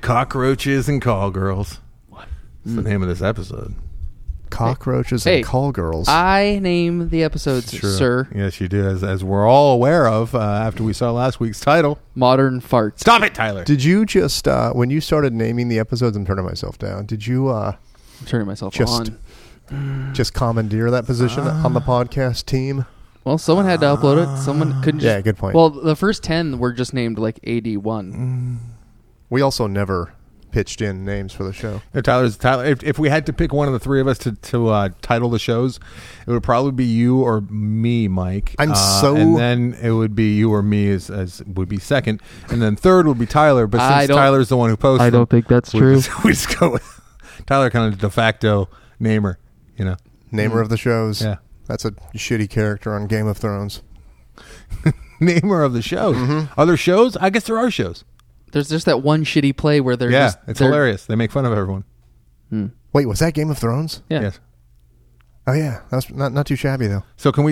Cockroaches and Call Girls. What? That's the name of this episode. Cockroaches and Call Girls. I name the episodes, sir. Yes, you do. As we're all aware of after we saw last week's title. Modern Farts. Stop it, Tyler. Did you just, when you started naming the episodes, I'm turning myself down. Did you I'm turning myself on. Just commandeer that position on the podcast team? Well, someone had to upload it. Someone couldn't just... Yeah, good point. Well, the first 10 were just named like AD1. We also never pitched in names for the show. Tyler. If we had to pick one of the three of us to title the shows, it would probably be you or me, Mike. And then it would be you or me as would be second, and then third would be Tyler. But since Tyler's the one who posted, I don't think that's true. We just go with Tyler, kind of de facto namer. Namer of the shows. Yeah, that's a shitty character on Game of Thrones. Namer of the shows. Other shows? I guess there are shows. There's just that one shitty play where they're it's hilarious. They make fun of everyone. Wait, was that Game of Thrones? Yeah. Yes. Oh yeah, that's not too shabby though. So can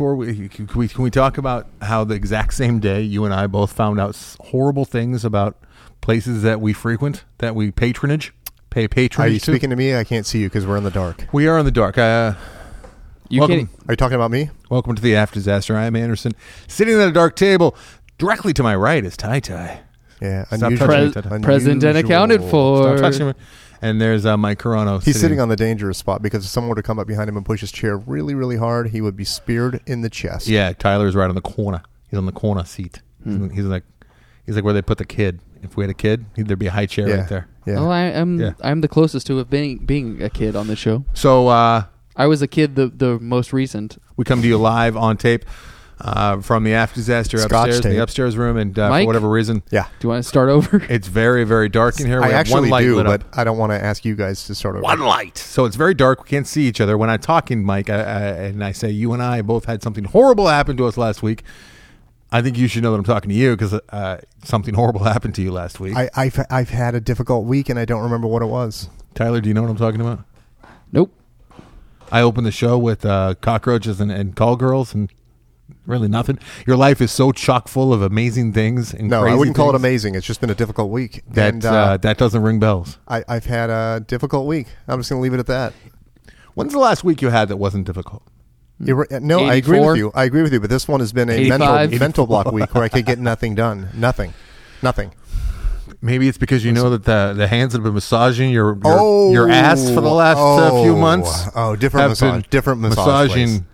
we talk about how the exact same day you and I both found out horrible things about places that we frequent, that we pay patronage Are you speaking to me? I can't see you because we're in the dark. We are in the dark. Are you talking about me? Welcome to the After Disaster. I am Anderson. Sitting at a dark table, directly to my right is Ty Ty. Yeah, present and accounted for. Stop touching me. And there's Mike Carano. He's sitting on the dangerous spot because if someone were to come up behind him and push his chair really, really hard, he would be speared in the chest. Yeah, Tyler's right on the corner. He's on the corner seat. He's like where they put the kid. If we had a kid, there'd be a high chair right there. Yeah. Oh, I'm the closest to it being a kid on this show. So I was a kid the most recent. We come to you live on tape. From the After Disaster upstairs, in the upstairs room, and Mike, for whatever reason, do you want to start over? It's very, very dark in here. I actually do, but I don't want to ask you guys to start over. One light, so it's very dark. We can't see each other. When I'm talking, Mike, and I say you and I both had something horrible happen to us last week, I think you should know that I'm talking to you because something horrible happened to you last week. I've had a difficult week, and I don't remember what it was. Tyler, do you know what I'm talking about? Nope. I opened the show with cockroaches and call girls and. Really nothing. Your life is so chock full of amazing things and no, crazy I wouldn't things. call it amazing. It's just been a difficult week. That doesn't ring bells. I've had a difficult week. I'm just going to leave it at that. When's the last week you had that wasn't difficult? No, 84? I agree with you. But this one has been a mental block week where I could get nothing done. Nothing. Maybe it's because you know that the hands that have been massaging your ass for the last few months. Different massage massaging. Place.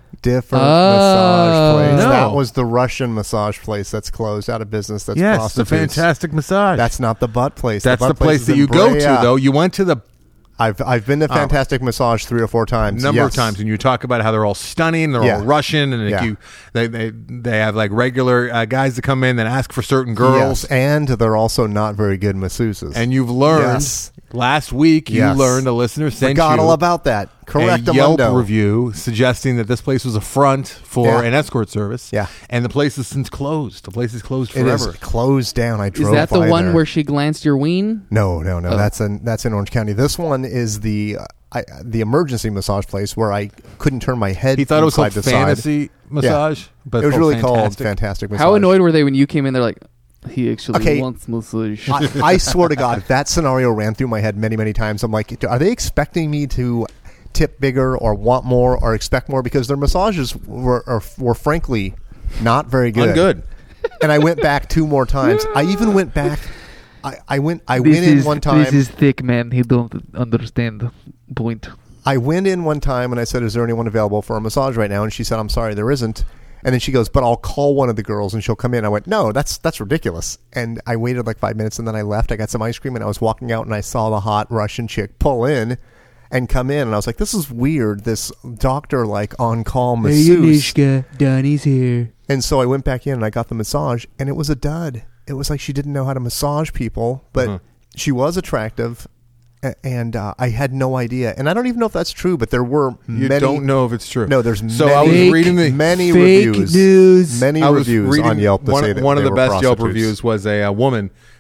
Massage place. No. That was the Russian massage place that's closed, out of business. That's yes, the fantastic massage. That's not the butt place. That's the place that you go to, though. You went to the. I've been to Fantastic Massage 3 or 4 times. Number of times, and you talk about how they're all stunning, they're all Russian, and they have like regular guys that come in that ask for certain girls, and they're also not very good masseuses. And you've learned last week, you learned a listener sent forgot all about that. Correct a Yelp review suggesting that this place was a front for an escort service. Yeah, and the place is since closed. The place is closed forever. It is closed down. I drove. Is that the one there. Where she glanced your ween? No. Oh. That's in Orange County. This one is the emergency massage place where I couldn't turn my head. He thought it was called Fantasy Massage, but it was really called Fantastic Massage. How annoyed were they when you came in? They're like, he actually wants massage. I swear to God, that scenario ran through my head many, many times. I'm like, are they expecting me to tip bigger or want more or expect more? Because their massages were frankly not very good. Ungood. And I went back 2 more times. I even went back. I went in one time. This is thick, man. He don't understand point. I went in one time and I said, is there anyone available for a massage right now? And she said, I'm sorry, there isn't. And then she goes, but I'll call one of the girls and she'll come in. I went, no, that's ridiculous. And I waited like 5 minutes and then I left. I got some ice cream and I was walking out and I saw the hot Russian chick pull in and come in. And I was like, this is weird. This doctor like on-call masseuse. Hey, Yanishka, Donnie's here. And so I went back in and I got the massage and it was a dud. It was like she didn't know how to massage people, but she was attractive. And I had no idea, and I don't even know if that's true. But there were you don't know if it's true. No, there's I was reading many fake reviews, news. many reviews on Yelp. One of the best Yelp reviews was a woman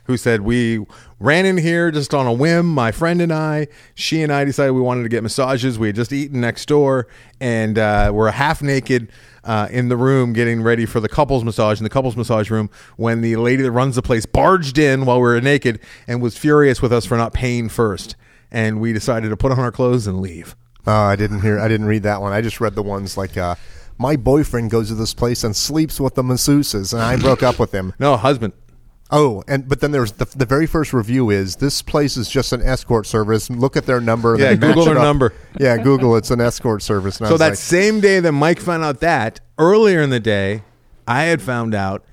who said, we ran in here just on a whim, my friend and I. She and I decided we wanted to get massages. We had just eaten next door, and we're half naked in the room getting ready for the couples massage in the couples massage room when the lady that runs the place barged in while we were naked and was furious with us for not paying first. And we decided to put on our clothes and leave. I didn't read that one. I just read the ones like, my boyfriend goes to this place and sleeps with the masseuses, and I broke up with him. No, husband. Oh, but then there's the very first review is, this place is just an escort service. Look at their number. Yeah, Google their number. Yeah, Google, it's an escort service. And so that same day that Mike found out that, earlier in the day, I had found out,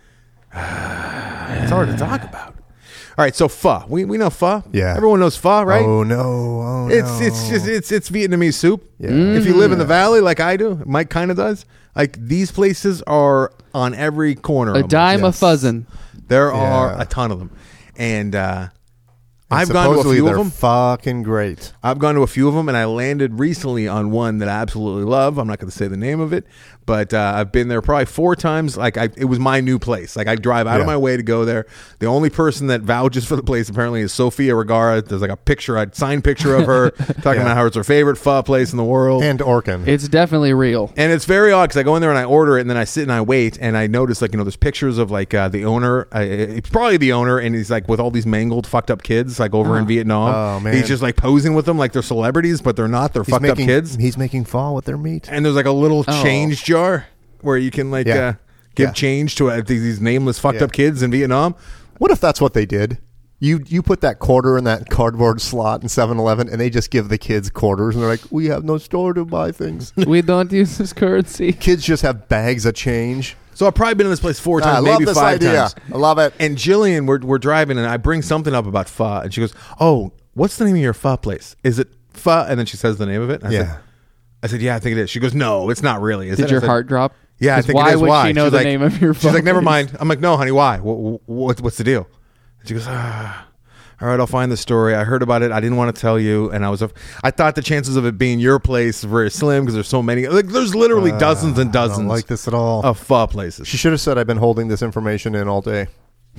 it's hard to talk about. All right, so pho. We know pho. Yeah. Everyone knows pho, right? Oh, no. It's Vietnamese soup. Yeah. If you live in the valley like I do, Mike kind of does, like these places are on every corner. A dime a fuzzin'. There are a ton of them. And I've gone to a few of them. Fucking great. I've gone to a few of them, and I landed recently on one that I absolutely love. I'm not going to say the name of it, but I've been there probably 4 times. Like it was my new place. Like I drive out of my way to go there. The only person that vouches for the place apparently is Sofia Vergara. There's like a signed picture of her talking about how it's her favorite pho place in the world. And Orkin. It's definitely real. And it's very odd because I go in there and I order it, and then I sit and I wait, and I notice like, there's pictures of like the owner. It's probably the owner, and he's like with all these mangled, fucked up kids like over in Vietnam. Oh, man. He's just like posing with them like they're celebrities, but they're not. They're fucked up kids. He's making pho with their meat. And there's like a little change jar where you can like give change to these nameless fucked up kids in Vietnam. What if that's what they did? You put that quarter in that cardboard slot in 7-Eleven, and they just give the kids quarters, and they're like, we have no store to buy things. We don't use this currency. Kids just have bags of change. So I've probably been in this place 4 times, maybe 5 times. I love it. And Jillian, we're driving, and I bring something up about pho, and she goes, "Oh, what's the name of your pho place? Is it pho?" And then she says the name of it. And I said, "Yeah, I think it is." She goes, "No, it's not really." Did your heart drop? Yeah, I think why it is. Would she know the name of your pho? She's like, "Never mind." I'm like, "No, honey, why? What's the deal?" And she goes, all right, I'll find the story. I heard about it. I didn't want to tell you, and I thought the chances of it being your place were very slim because there's so many. Like, there's literally dozens and dozens. I don't like this at all. Of pho places. She should have said, "I've been holding this information in all day."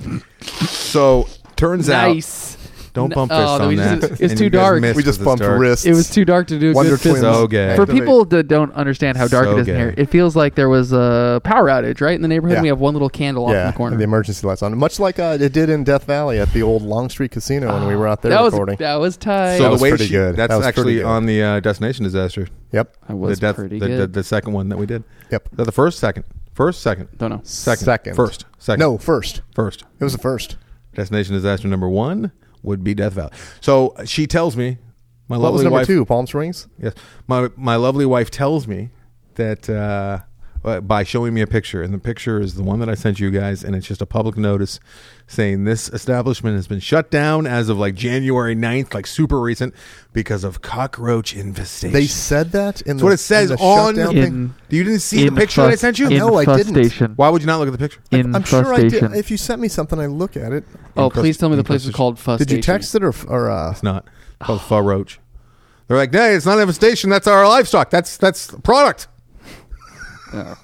So turns out. Don't bump fists on that. It's too dark. We just bumped wrists. It was too dark to do a good fist. So gay. For people that don't understand how dark it is in here, it feels like there was a power outage, right? In the neighborhood, we have one little candle off in the corner. And the emergency lights on. Much like it did in Death Valley at the old Long Street Casino when we were out there recording. That was tight. So that was the way pretty good. That's actually on the Destination Disaster. Yep. That was pretty good. The second one that we did. Yep. The first, second. First, second. Don't know. Second. First. Second. No, first. First. It was the first. Destination Disaster number 1 would be Death Valley. So she tells me, my what lovely was number wife, 2? Palm Springs? Yes. My lovely wife tells me that by showing me a picture, and the picture is the one that I sent you guys, and it's just a public notice saying this establishment has been shut down as of like January 9th, like super recent, because of cockroach infestation. They said that in That's what it says on the thing. You didn't see the picture that I sent you? No, I didn't. Why would you not look at the picture? I'm sure I did. If you sent me something, I look at it. Oh, please tell me the place is called Pho Station. Did you text it or It's not. It's called Pho Roach. They're like, hey, it's not an infestation. That's our livestock. That's product. Oh.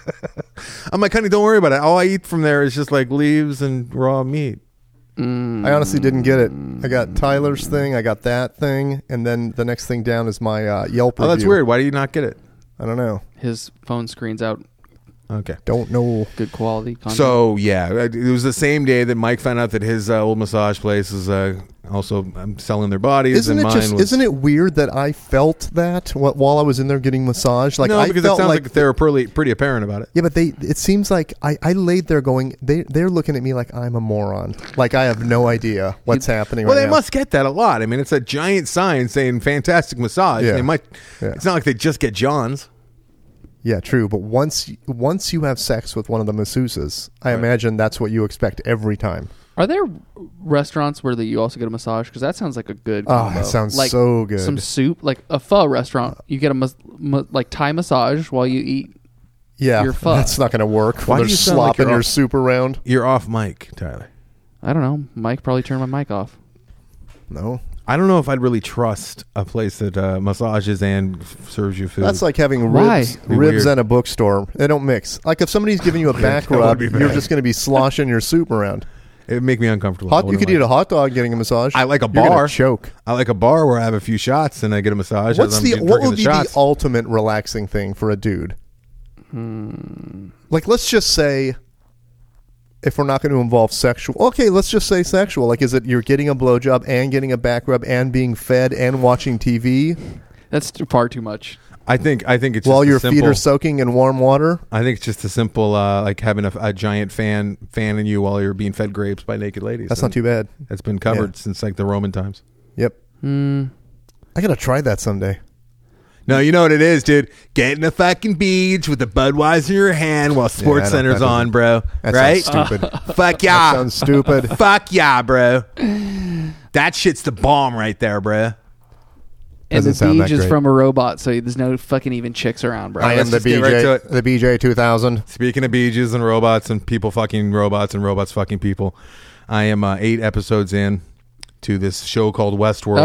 I'm like, honey, don't worry about it. All I eat from there is just like leaves and raw meat. I honestly didn't get it. I got Tyler's thing. I got that thing. And then the next thing down is my Yelp review. Oh, that's weird. Why do you not get it? I don't know. His phone screens out. Okay. Don't know. Good quality content. So, yeah, it was the same day that Mike found out that his old massage place is also selling their bodies. Isn't it weird that I felt that while I was in there getting massaged? Like, no, because I it sounds like like they were pretty apparent about it. Yeah, but it seems like I laid there going, they're looking at me like I'm a moron. Like I have no idea what's happening right now. Well, they must get that a lot. I mean, it's a giant sign saying fantastic massage. Yeah. They might. Yeah. It's not like they just get John's. Yeah, true. But once you have sex with one of the masseuses, I imagine that's what you expect every time. Are there restaurants where you also get a massage? Because that sounds like a good combo. Oh, that sounds like so good. Some soup, like a pho restaurant. You get a like Thai massage while you eat your pho. That's not going to work. Why They're do you slopping your soup around. You're off mic, Tyler. I don't know. Mike probably turned my mic off. No. I don't know if I'd really trust a place that massages and serves you food. That's like having ribs and a bookstore. They don't mix. Like if somebody's giving you a back rub, you're just going to be sloshing your soup around. It would make me uncomfortable. You could eat a hot dog getting a massage. I like a bar. Choke. I like a bar where I have a few shots and I get a massage. What would be the ultimate relaxing thing for a dude? Like, let's just say, if we're not going to involve sexual, okay, let's just say sexual. Like, is it you're getting a blowjob and getting a back rub and being fed and watching TV? That's far too much. I think it's while just your feet are soaking in warm water. I think it's just a simple like having a giant fanning you while you're being fed grapes by naked ladies. That's not too bad. That's been covered since like the Roman times. Yep. I gotta try that someday. No, you know what it is, dude. Getting a fucking beach with a Budweiser in your hand while Sports Center's on, bro. That right? Sounds stupid. Fuck yeah. That sounds stupid. Fuck yeah, bro. That shit's the bomb right there, bro. And the beach is from a robot, so there's no fucking even chicks around, bro. I am the BJ, the BJ 2000. Speaking of BJs and robots and people fucking robots and robots fucking people, I am 8 episodes in to this show called Westworld.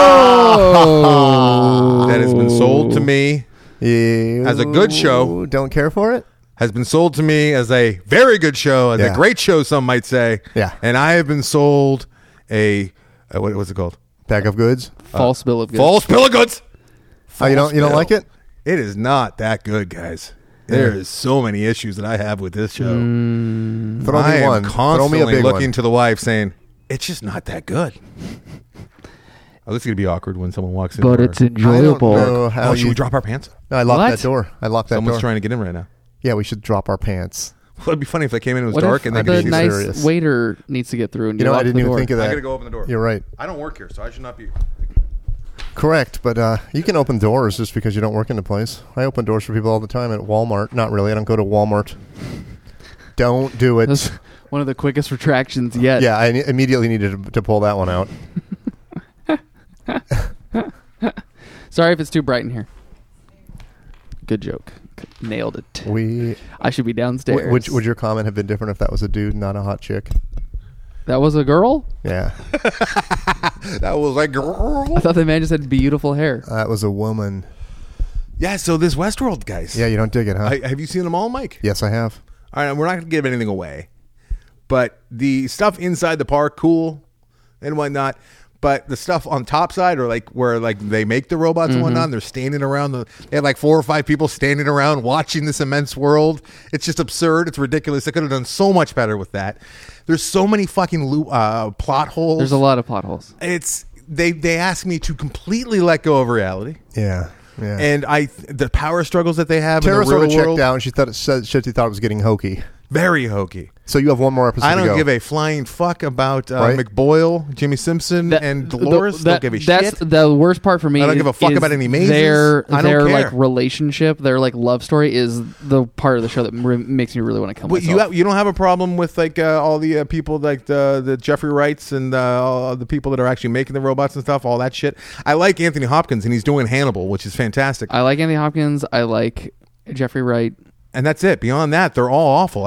Oh! That has been sold to me as a good show. Don't care for it? Has been sold to me as a very good show, as a great show, some might say. Yeah. And I have been sold what was it called? Bag of goods? False bill of goods. False bill of goods. You don't like it? It is not that good, guys. There is so many issues that I have with this show. I am constantly looking to the wife saying, it's just not that good. Oh, this is going to be awkward when someone walks in. But it's enjoyable. Should we drop our pants? No, I locked that door. Someone's trying to get in right now. Yeah, we should drop our pants. Well, it'd be funny if they came in and it was dark and they the could nice serious. waiter needs to get through. And I didn't even think of that. I got to go open the door. You're right. I don't work here, so I should not be. Correct, but you can open doors just because you don't work in the place. I open doors for people all the time at Walmart. Not really. I don't go to Walmart. Don't do it. That's one of the quickest retractions yet. Yeah, I immediately needed to pull that one out. Sorry if it's too bright in here. Good joke. Nailed it. I should be downstairs. Would your comment have been different if that was a dude, not a hot chick? That was a girl? Yeah. That was a girl? I thought the man just had beautiful hair. That was a woman. Yeah, so this Westworld, guys. Yeah, you don't dig it, huh? Have you seen them all, Mike? Yes, I have. All right, we're not going to give anything away. But the stuff inside the park, cool and whatnot. But the stuff on top side, or like where like they make the robots and whatnot, and they're standing around. They had like 4 or 5 people standing around watching this immense world. It's just absurd. It's ridiculous. They could have done so much better with that. There's so many fucking plot holes. There's a lot of plot holes. They asked me to completely let go of reality. Yeah. Yeah. And the power struggles that they have Tara in the real sort of world. checked out. She thought it was getting hokey. Very hokey. So you have one more episode to go. I don't give a flying fuck about McBoyle, Jimmy Simpson, and Dolores. Don't give a shit. That's the worst part for me. I don't give a fuck about any mazes. Their like relationship, their like love story is the part of the show that makes me really want to kill myself. You don't have a problem with like all the people like the Jeffrey Wrights and all the people that are actually making the robots and stuff, all that shit. I like Anthony Hopkins and he's doing Hannibal, which is fantastic. I like Anthony Hopkins. I like Jeffrey Wright. And that's it. Beyond that, they're all awful.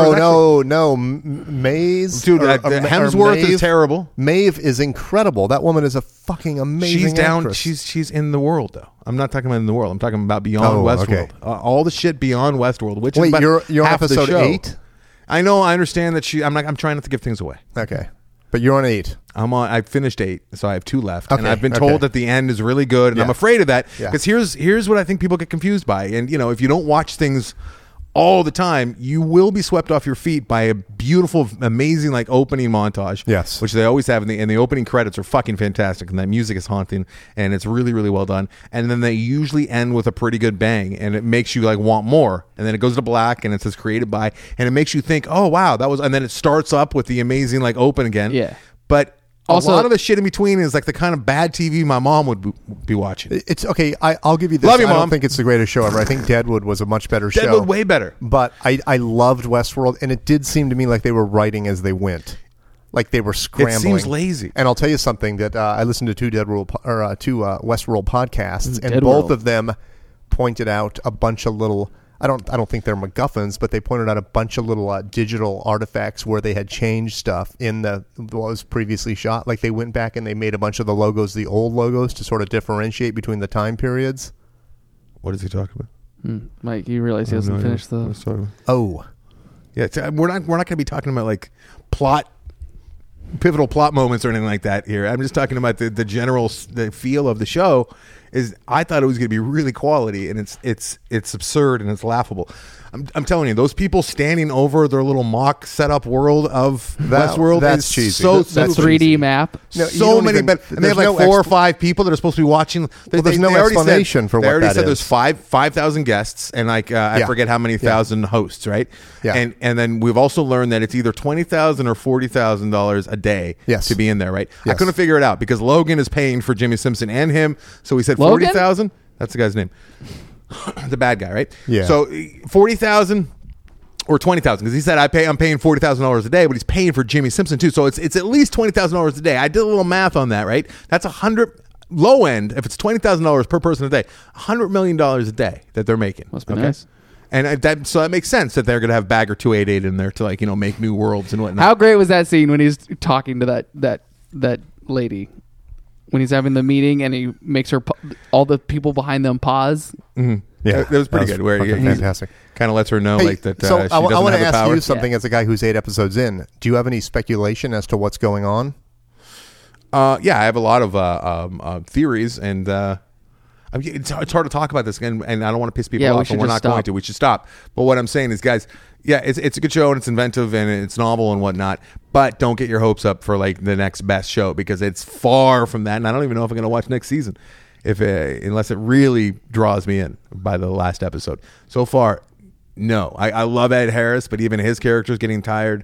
No. Maeve. Dude, Hemsworth is terrible. Maeve is incredible. That woman is a fucking amazing actress. She's in the world, though. I'm not talking about in the world. I'm talking about beyond Westworld. Okay. All the shit beyond Westworld, which is about you're half on episode the show. 8? I know. I understand that I'm trying not to give things away. Okay. But you're on 8. I finished 8, so I have 2 left. Okay, and I've been told that the end is really good, and I'm afraid of that. Because here's what I think people get confused by. And, if you don't watch things all the time, you will be swept off your feet by a beautiful, amazing like opening montage. Yes, which they always have, and the opening credits are fucking fantastic, and that music is haunting, and it's really, really well done. And then they usually end with a pretty good bang, and it makes you like want more. And then it goes to black, and it says created by, and it makes you think, oh wow, that was. And then it starts up with the amazing like open again. Yeah, but. Also, a lot of the shit in between is like the kind of bad TV my mom would be watching. It's okay. I'll give you this. Love you, Mom. I don't think it's the greatest show ever. I think Deadwood was a much better show. Deadwood way better. But I loved Westworld, and it did seem to me like they were writing as they went. Like they were scrambling. It seems lazy. And I'll tell you something that I listened to two Westworld podcasts, and both of them pointed out a bunch of little. I don't think they're MacGuffins, but they pointed out a bunch of little digital artifacts where they had changed stuff in what was previously shot. Like they went back and they made a bunch of the logos, the old logos, to sort of differentiate between the time periods. What is he talking about? Mike, you realize he hasn't finished the. Oh, yeah. We're not going to be talking about like plot pivotal plot moments or anything like that here. I'm just talking about the general the feel of the show. I thought it was going to be really quality, and it's absurd and it's laughable. I'm telling you, those people standing over their little mock setup world of Westworld that's is cheesy. so that 3D map. No, so many, and they have like 4 or 5 people that are supposed to be watching. There's no explanation for what that is. They already said there's 5,000 guests, and like I forget how many thousand hosts, right? Yeah. And then we've also learned that it's either $20,000 or $40,000 a day to be in there, right? Yes. I couldn't figure it out because Logan is paying for Jimmy Simpson and him, so we said 40,000. That's the guy's name. The bad guy, right? Yeah. So 40,000 or 20,000 because he said I'm paying $40,000 a day, but he's paying for Jimmy Simpson too. So it's at least $20,000 a day. I did a little math on that, right? That's 100 low end. If it's $20,000 per person a day, $100 million a day that they're making. Must be nice. And so that makes sense that they're going to have Bagger 288 in there to like make new worlds and whatnot. How great was that scene when he's talking to that lady? When he's having the meeting and he makes her all the people behind them pause. Mm-hmm. Yeah, that was pretty good. Where he fantastic. Kind of lets her know that so she doesn't I want to have the ask power. you something as a guy who's 8 episodes in. Do you have any speculation as to what's going on? Yeah, I have a lot of theories, and it's hard to talk about this again, and I don't want to piss people off, and we're not going to. We should stop. But what I'm saying is, guys, it's a good show, and it's inventive, and it's novel and whatnot, but don't get your hopes up for like the next best show because it's far from that, and I don't even know if I'm going to watch next season unless it really draws me in by the last episode. So far, no. I love Ed Harris, but even his character is getting tired.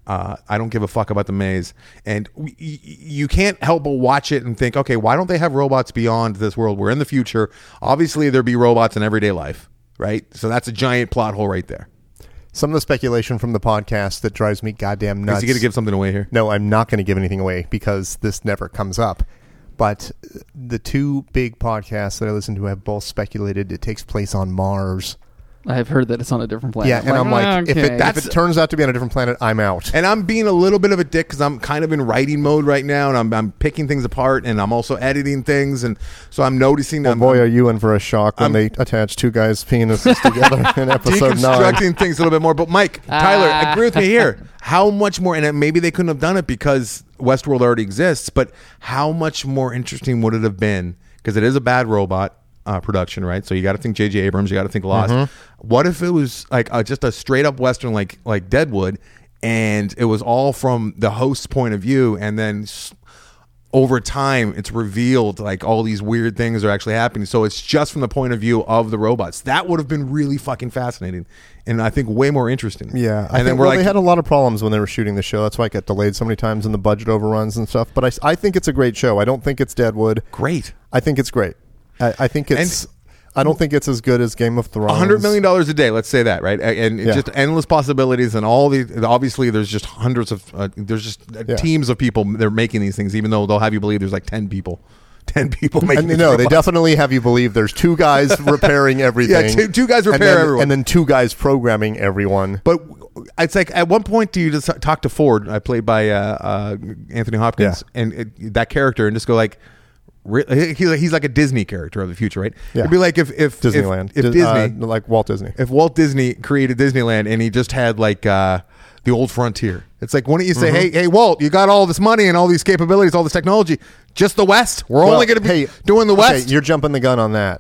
I don't give a fuck about the maze, and you can't help but watch it and think, okay, why don't they have robots beyond this world? We're in the future. Obviously, there'd be robots in everyday life, right? So that's a giant plot hole right there. Some of the speculation from the podcast that drives me goddamn nuts. Is he going to give something away here? No, I'm not going to give anything away because this never comes up. But the 2 big podcasts that I listen to have both speculated it takes place on Mars. I've heard that it's on a different planet. Yeah, and I'm like, if it turns out to be on a different planet, I'm out. And I'm being a little bit of a dick because I'm kind of in writing mode right now, and I'm picking things apart, and I'm also editing things, and so I'm noticing. Boy, are you in for a shock when they attach 2 guys' penises together in episode 9. Deconstructing things a little bit more. But Mike, Tyler, agree with me here. How much more, and maybe they couldn't have done it because Westworld already exists, but how much more interesting would it have been, because it is a bad robot production, right? So you got to think J.J. Abrams, you got to think Lost. Mm-hmm. What if it was like just a straight up Western like Deadwood, and it was all from the host's point of view, and then over time it's revealed like all these weird things are actually happening, so it's just from the point of view of the robots. That would have been really fucking fascinating, and I think way more interesting. Yeah, and then they had a lot of problems when they were shooting the show. That's why it got delayed so many times, and the budget overruns and stuff. But I think it's a great show. I don't think it's Deadwood. Great. I think it's great. I think it's. I don't think it's as good as Game of Thrones. $100 million a day, let's say that, right? And just endless possibilities, and obviously there's just hundreds of teams of people that are making these things, even though they'll have you believe there's like 10 people. 10 people making these robots. They definitely have you believe there's 2 guys repairing everything. Yeah, two guys repair everyone. And then 2 guys programming everyone. But it's like, at one point do you just talk to Ford, played by Anthony Hopkins, and that character, and just go like, he's like a Disney character of the future, right? Yeah. It'd be like if Disneyland, if Disney, like Walt Disney. If Walt Disney created Disneyland and he just had like the old frontier, it's like, why don't you say, hey Walt, you got all this money and all these capabilities, all this technology, just the West. We're only going to be doing the West. You're jumping the gun on that.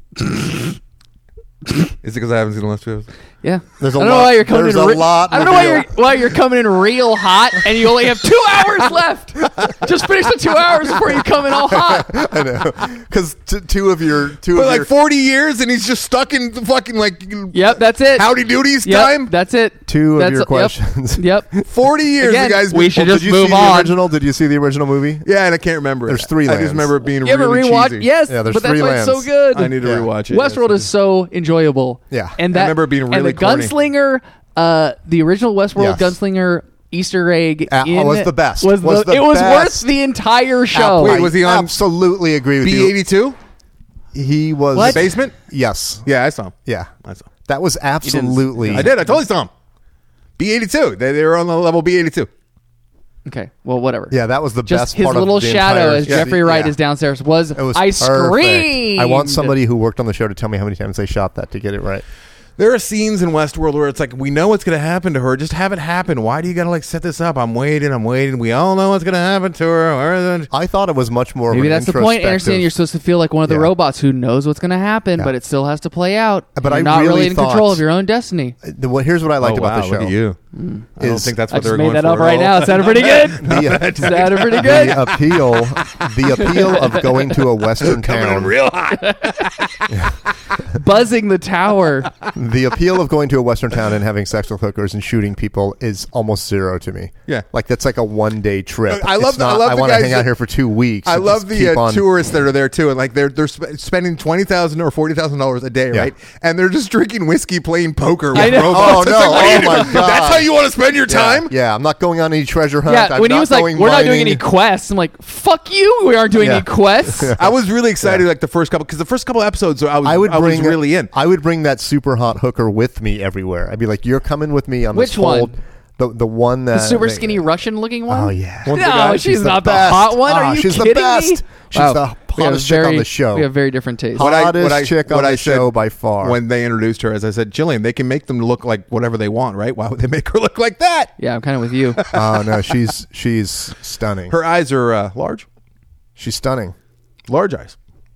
Is it because I haven't seen the last 2 episodes? Yeah, there's a lot. I don't know why you're coming in real hot, and you only have 2 hours left. Just finish the 2 hours before you come in all hot. I know, because 2 of your like 40 years, and he's just stuck in the fucking like. Yep, that's it. Howdy Doody's time. That's it. 2 of your questions. Yep. 40 years. Again, the guys. We should just move on. Did you see the original movie? Yeah, and I can't remember. There's 3 lands. I just remember it being you really ever rewatch? cheesy. Yes, yeah, there's but that's 3 why lands. it's so good. I need to rewatch it. Westworld is so enjoyable. Yeah, and that I remember it being really and the gunslinger. The original Westworld gunslinger Easter egg was the best. It was worth the entire show. Wait, was he on? Absolutely agree with you. B-82? He was What? The basement? Yes. Yeah, I saw him. Yeah, I saw him. that was absolutely. I did. I totally saw him. B-82. They were on the level B-82. Okay, well, whatever. Yeah, that was the just best his part little of the shadow entire as Jeffrey Wright is downstairs was. It was I perfect. screamed. I want somebody who worked on the show to tell me how many times they shot that to get it right. There are scenes in Westworld where it's like, we know what's going to happen to her. Just have it happen. Why do you got to like set this up? I'm waiting. We all know what's going to happen to her. I thought it was much more Maybe of an that's the point, Anderson. You're supposed to feel like one of the robots who knows what's going to happen, but it still has to play out. But you're not really in control of your own destiny. Here's what I liked about the show. Look at you. I don't think that's what they're going for. I just made that up right now. It sounded pretty good. Sounded pretty good. The appeal of going to a Western town. Real hot. Buzzing the tower. The appeal of going to a Western town and having sex with hookers and shooting people is almost zero to me. Yeah. Like that's like a 1-day trip. I love I want to hang out here for 2 weeks. I love the tourists that are there too, and like they're spending $20,000 or $40,000 a day, right? And they're just drinking whiskey, playing poker with robots. Oh no! Oh my god! That's how you want to spend your time? Yeah, I'm not going on any treasure hunt. Yeah, when he was like, "We're not doing any quests," I'm like, "Fuck you! We aren't doing any quests." I was really excited, like the first couple episodes. I was really in. I would bring that super hot hooker with me everywhere. I'd be like, "You're coming with me on this whole." Which one? The one that the super skinny Russian looking one. Oh yeah. No, she's not the hot one. Are you kidding me? She's the hottest chick on the show. We have very different tastes. Hottest chick on the show by far. When they introduced her, as I said, Jillian, they can make them look like whatever they want, right? Why would they make her look like that? Yeah, I'm kind of with you. Oh no, she's stunning. Her eyes are large. She's stunning. Large eyes.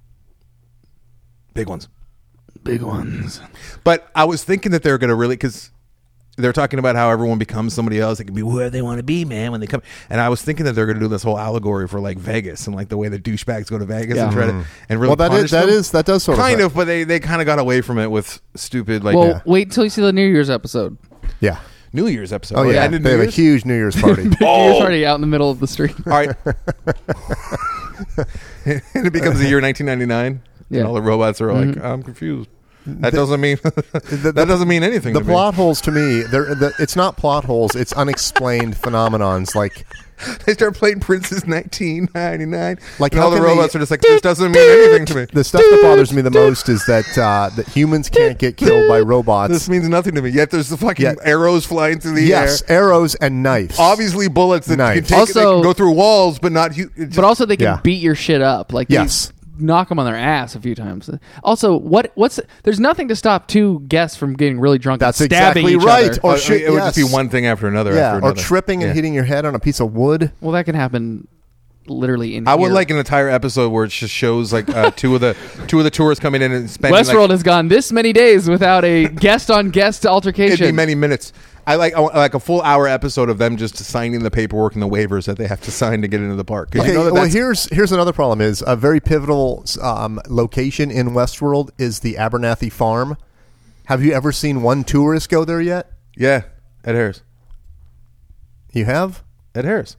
Big ones. Big ones. But I was thinking that they're going to really, because they're talking about how everyone becomes somebody else. They can be where they want to be, man, when they come. And I was thinking that they're going to do this whole allegory for like Vegas and like the way the douchebags go to Vegas and try to and really punish them. That does sort of kind of, but they kind of got away from it with stupid like. Well, wait till you see the New Year's episode. Yeah. New Year's episode. Oh yeah, they have a huge New Year's party. Big New Year's party out in the middle of the street. All right. And it becomes the year 1999. Yeah. And all the robots are like, I'm confused. That doesn't mean that doesn't mean anything. The plot holes to me, it's not plot holes. It's unexplained phenomenons. Like they start playing Princess 1999. Like and all the robots are just like, this doesn't mean anything to me. The stuff that bothers me the most is that that humans can't get killed by robots. This means nothing to me. Yet there's the fucking arrows flying through the air. Yes, arrows and knives. Obviously, bullets that can take, also, they can go through walls, but not. But also, they can beat your shit up. Like yes. Knock them on their ass a few times. Also, what's there's nothing to stop two guests from getting really drunk. That's and stabbing exactly each right. other. Or it would just be one thing after another. Yeah, after another. or tripping and hitting your head on a piece of wood. Well, that can happen literally in. I would like an entire episode where it just shows like two of the tourists coming in and spending. Westworld has gone this many days without a guest on guest altercation. It'd be many minutes. I like a full hour episode of them just signing the paperwork and the waivers that they have to sign to get into the park. Okay, well, here's another problem: is a very pivotal location in Westworld is the Abernathy Farm. Have you ever seen one tourist go there yet? Yeah, Ed Harris. You have? Ed Harris.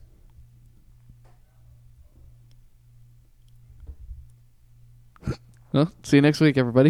Well, see you next week, everybody.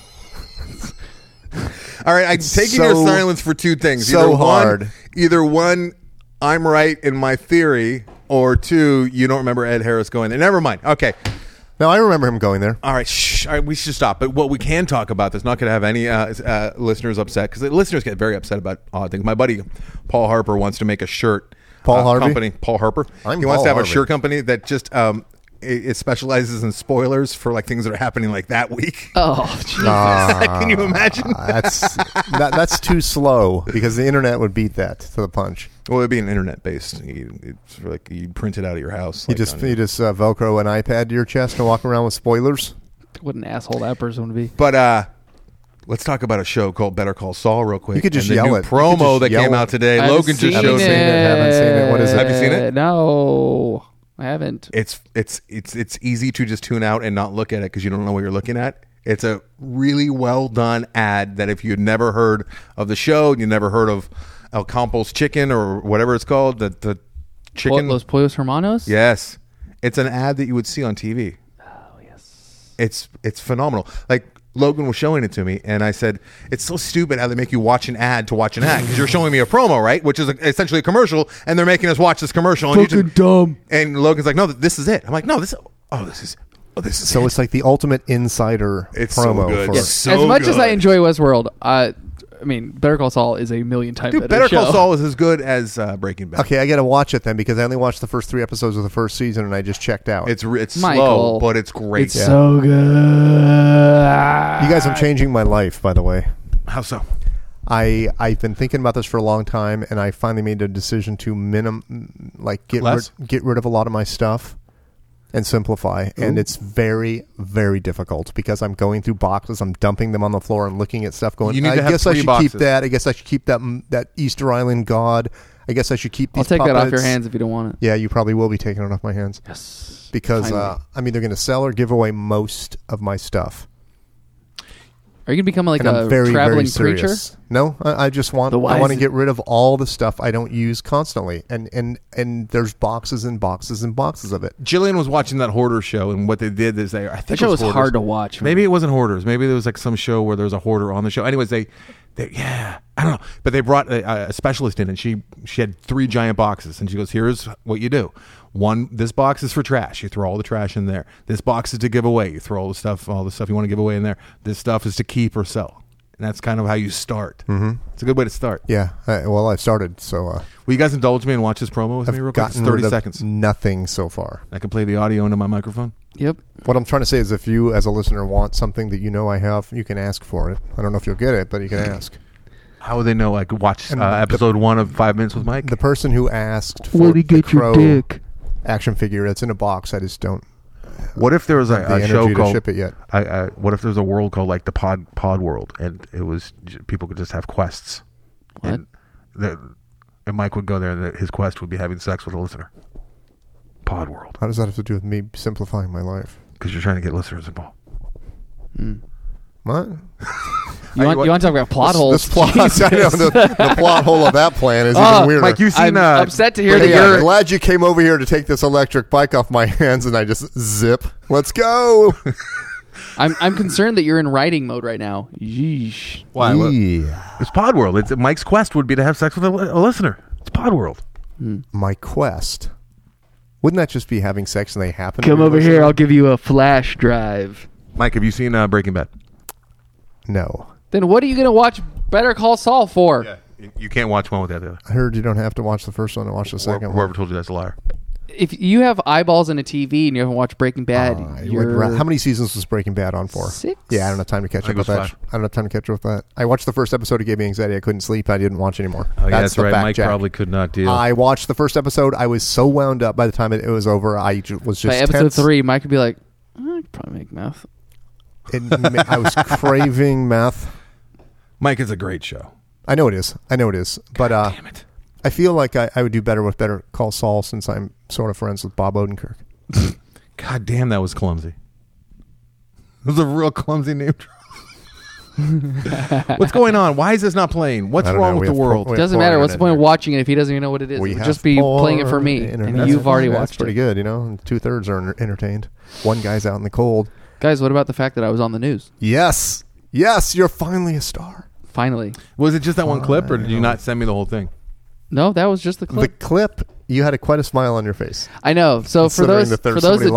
All right, I'm taking your silence for two things. Either one, I'm right in my theory, or two, you don't remember Ed Harris going there. Never mind. Okay. No, I remember him going there. All right, all right, we should stop. But what we can talk about that's not going to have any listeners upset, because listeners get very upset about odd things. My buddy Paul Harper wants to make a shirt company. Paul Harper. He wants to have a shirt company that just it specializes in spoilers for like things that are happening like that week. Oh, Jesus. Can you imagine? That's too slow because the internet would beat that to the punch. Well, it'd be an internet based. It's like you print it out of your house. You just Velcro an iPad to your chest and walk around with spoilers. What an asshole that person would be. But let's talk about a show called Better Call Saul real quick. You could just and the yell new it. promo that came out today. Logan just showed me. Haven't seen it. What is it? Have you seen it? No. I haven't. It's easy to just tune out and not look at it because you don't know what you're looking at. It's a really well done ad that if you had never heard of the show, you never heard of El Campo's Chicken or whatever it's called, the chicken. Los Pollos Hermanos? Yes. It's an ad that you would see on TV. Oh, yes. It's phenomenal. Like Logan was showing it to me, and I said, it's so stupid how they make you watch an ad to watch an ad, because you're showing me a promo, right? Which is essentially a commercial, and they're making us watch this commercial. And fucking dumb. And Logan's like, no, this is it. I'm like, no, this is so it. It's like the ultimate insider it's promo. So good. Yes. So as much good. as I enjoy Westworld, I mean, Better Call Saul is a million times better. Better Call Saul is as good as Breaking Bad. Okay, I got to watch it then because I only watched the first 3 episodes of the first season and I just checked out. It's Michael, slow, but it's great. It's so good. You guys, I'm changing my life, by the way. How so? I've been thinking about this for a long time, and I finally made a decision to get rid of a lot of my stuff and simplify. Ooh. And it's very, very difficult because I'm going through boxes, I'm dumping them on the floor and looking at stuff going, I guess I should keep that. I guess I should keep that Easter Island god. I guess I should keep these I'll take puppets. that off your hands if you don't want it. Yeah, you probably will be taking it off my hands. Yes. Because I'm either going to sell or give away most of my stuff. Are you going to become like a very, traveling very preacher? No, I just want to get rid of all the stuff I don't use constantly. And there's boxes and boxes and boxes of it. Jillian was watching that Hoarder show, and what they did is I think that show was hard to watch. Maybe it wasn't Hoarders. Maybe there was like some show where there was a hoarder on the show. Anyways, I don't know. But they brought a specialist in, and she had 3 giant boxes, and she goes, here's what you do. One, this box is for trash. You throw all the trash in there. This box is to give away. You throw all the stuff you want to give away in there. This stuff is to keep or sell. And that's kind of how you start. Mm-hmm. It's a good way to start. Yeah. I started. So, will you guys indulge me and watch this promo with me real quick? It's 30 seconds. Nothing so far. I can play the audio into my microphone. Yep. What I'm trying to say is, if you, as a listener, want something that you know I have, you can ask for it. I don't know if you'll get it, but you can ask. How would they know I could watch episode 1 of 5 Minutes with Mike? The person who asked for Where'd he get your dick? Action figure, it's in a box. I just don't. What if there was a show called? Ship it yet. What if there's a world called like the Pod World, and it was people could just have quests. What? And Mike would go there, and his quest would be having sex with a listener. Pod World. How does that have to do with me simplifying my life? Because you're trying to get listeners involved. What? You want to talk about plot holes? This plot, I know, the plot hole of that plan is even weirder. Mike, you've seen. I'm upset to hear that I'm glad you came over here to take this electric bike off my hands, and I just zip. Let's go. I'm concerned that you're in writing mode right now. Yeesh. Why? Yeah. It's Pod World. Mike's quest would be to have sex with a listener. It's Pod World. My quest. Wouldn't that just be having sex and they happen? Come over here. I'll give you a flash drive. Mike, have you seen Breaking Bad? No. Then what are you going to watch Better Call Saul for? Yeah, you can't watch one without the other. I heard you don't have to watch the first one and watch the second one. Whoever told you that's a liar. If you have eyeballs and a TV and you haven't watched Breaking Bad, how many seasons was Breaking Bad on for? 6? Yeah, I don't have time to catch up with that. I don't have time to catch up with that. I watched the first episode. It gave me anxiety. I couldn't sleep. I didn't watch anymore. Oh, yeah, that's right. Mike probably could not deal. I watched the first episode. I was so wound up by the time it was over. I was just by episode 3, Mike could be like, I could probably make meth. I was craving meth. Mike is a great show. I know it is. But damn it. I feel like I would do better with Better Call Saul since I'm sort of friends with Bob Odenkirk. God damn, that was clumsy. It was a real clumsy name drop. What's going on? Why is this not playing? What's wrong with the world? It doesn't matter. What's the point of watching it if he doesn't even know what it is? It would just be playing it for me. And you've already watched it. That's pretty good, 2/3 are entertained. One guy's out in the cold. Guys, what about the fact that I was on the news? Yes, you're finally a star. Finally. Was it just that one clip, or did you not send me the whole thing? No, that was just the clip. The clip, you had quite a smile on your face. I know. So for those that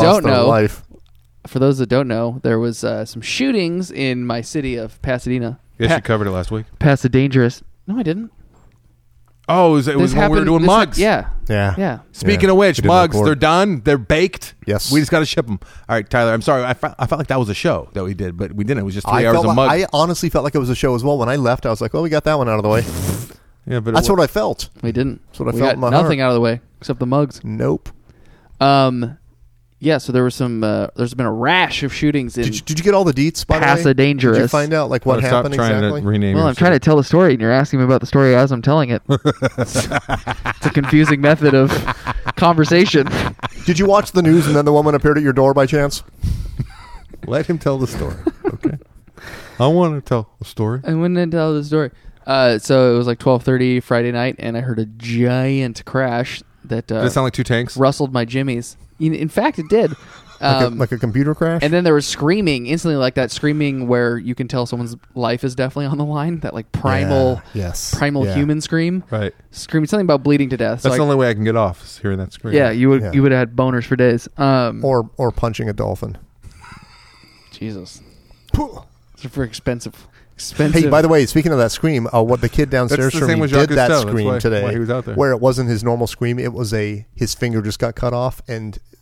don't know, there was some shootings in my city of Pasadena. Yes, you covered it last week. Pasadangerous. No, I didn't. Oh, it was when we were doing mugs. Yeah. Speaking of which, mugs, they're done. They're baked. Yes. We just got to ship them. All right, Tyler, I'm sorry. I felt like that was a show that we did, but we didn't. It was just 3 hours of mugs. I honestly felt like it was a show as well. When I left, I was like, well, we got that one out of the way. Yeah, but that's what I felt. We didn't. That's what I felt in my heart. Nothing out of the way except the mugs. Nope. Yeah, so there was there's been a rash of shootings in Did you get all the deets, by the way? Pasadangerous. Did you find out what happened exactly? I'm trying to tell the story, and you're asking me about the story as I'm telling it. It's a confusing method of conversation. Did you watch the news and then the woman appeared at your door by chance? Let him tell the story. Okay. I want to tell a story. I went and tell the story. So it was like 12:30 Friday night, and I heard a giant crash that did it sound like 2 tanks? Rustled my jimmies. In fact, it did. Like a computer crash? And then there was screaming instantly, like that screaming where you can tell someone's life is definitely on the line. That like primal human scream. Right. Screaming something about bleeding to death. That's the only way I can get off is hearing that scream. Yeah, you would have had boners for days. Or punching a dolphin. Jesus. It's for expensive. Hey, by the way, speaking of that scream, what the kid downstairs from me did that scream today, why he was out there. where it wasn't his normal scream. It was his finger just got cut off, and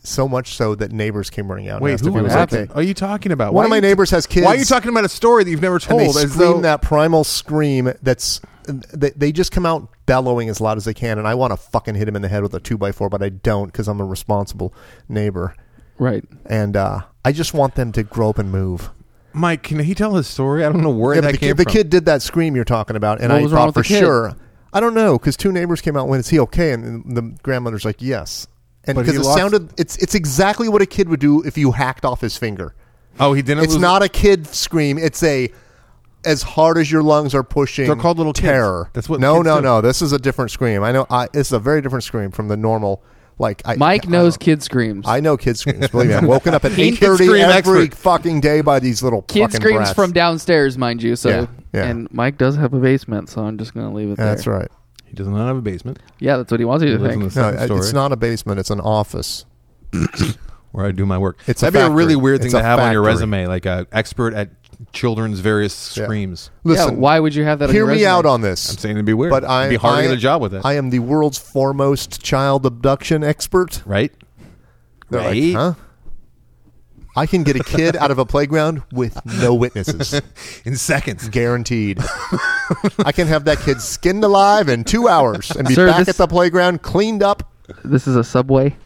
so much so that neighbors came running out. Wait, and asked who if he was happened? okay. Are you talking about? One of my neighbors has kids. Why are you talking about a story that you've never told? And they scream that primal scream that's... They just come out bellowing as loud as they can, and I want to fucking hit him in the head with a 2x4, but I don't because I'm a responsible neighbor. Right. And I just want them to grow up and move. Mike, can he tell his story? I don't know where that came from. The kid did that scream you're talking about, and what I was wrong thought with for the kid? sure. I don't know, because 2 neighbors came out and went, is he okay? And the grandmother's like, yes. And because it sounded... It's exactly what a kid would do if you hacked off his finger. Oh, he didn't... It's not a kid scream. It's a... as hard as your lungs are pushing. They're called little terror. Kids. That's what. No. This is a different scream. I know. This is a very different scream from the normal. Mike knows kid screams. I know kid screams. Believe me, I'm woken up at 8:30 every fucking day by these little kid fucking screams brats. From downstairs, mind you. So yeah. And Mike does have a basement, so I'm just going to leave it there. That's right. He does not have a basement. Yeah, that's what he wants you to think. No, it's not a basement. It's an office where I do my work. That'd be a really weird thing to have on your resume, like an expert at children's various screams. Listen, why would you have that on your resume? Hear me out on this. I'm saying it'd be weird. But it'd be hard to get a job with it. I am the world's foremost child abduction expert. Right? They're like, huh? I can get a kid out of a playground with no witnesses. In seconds. Guaranteed. I can have that kid skinned alive in 2 hours and be back at the playground cleaned up. This is a Subway.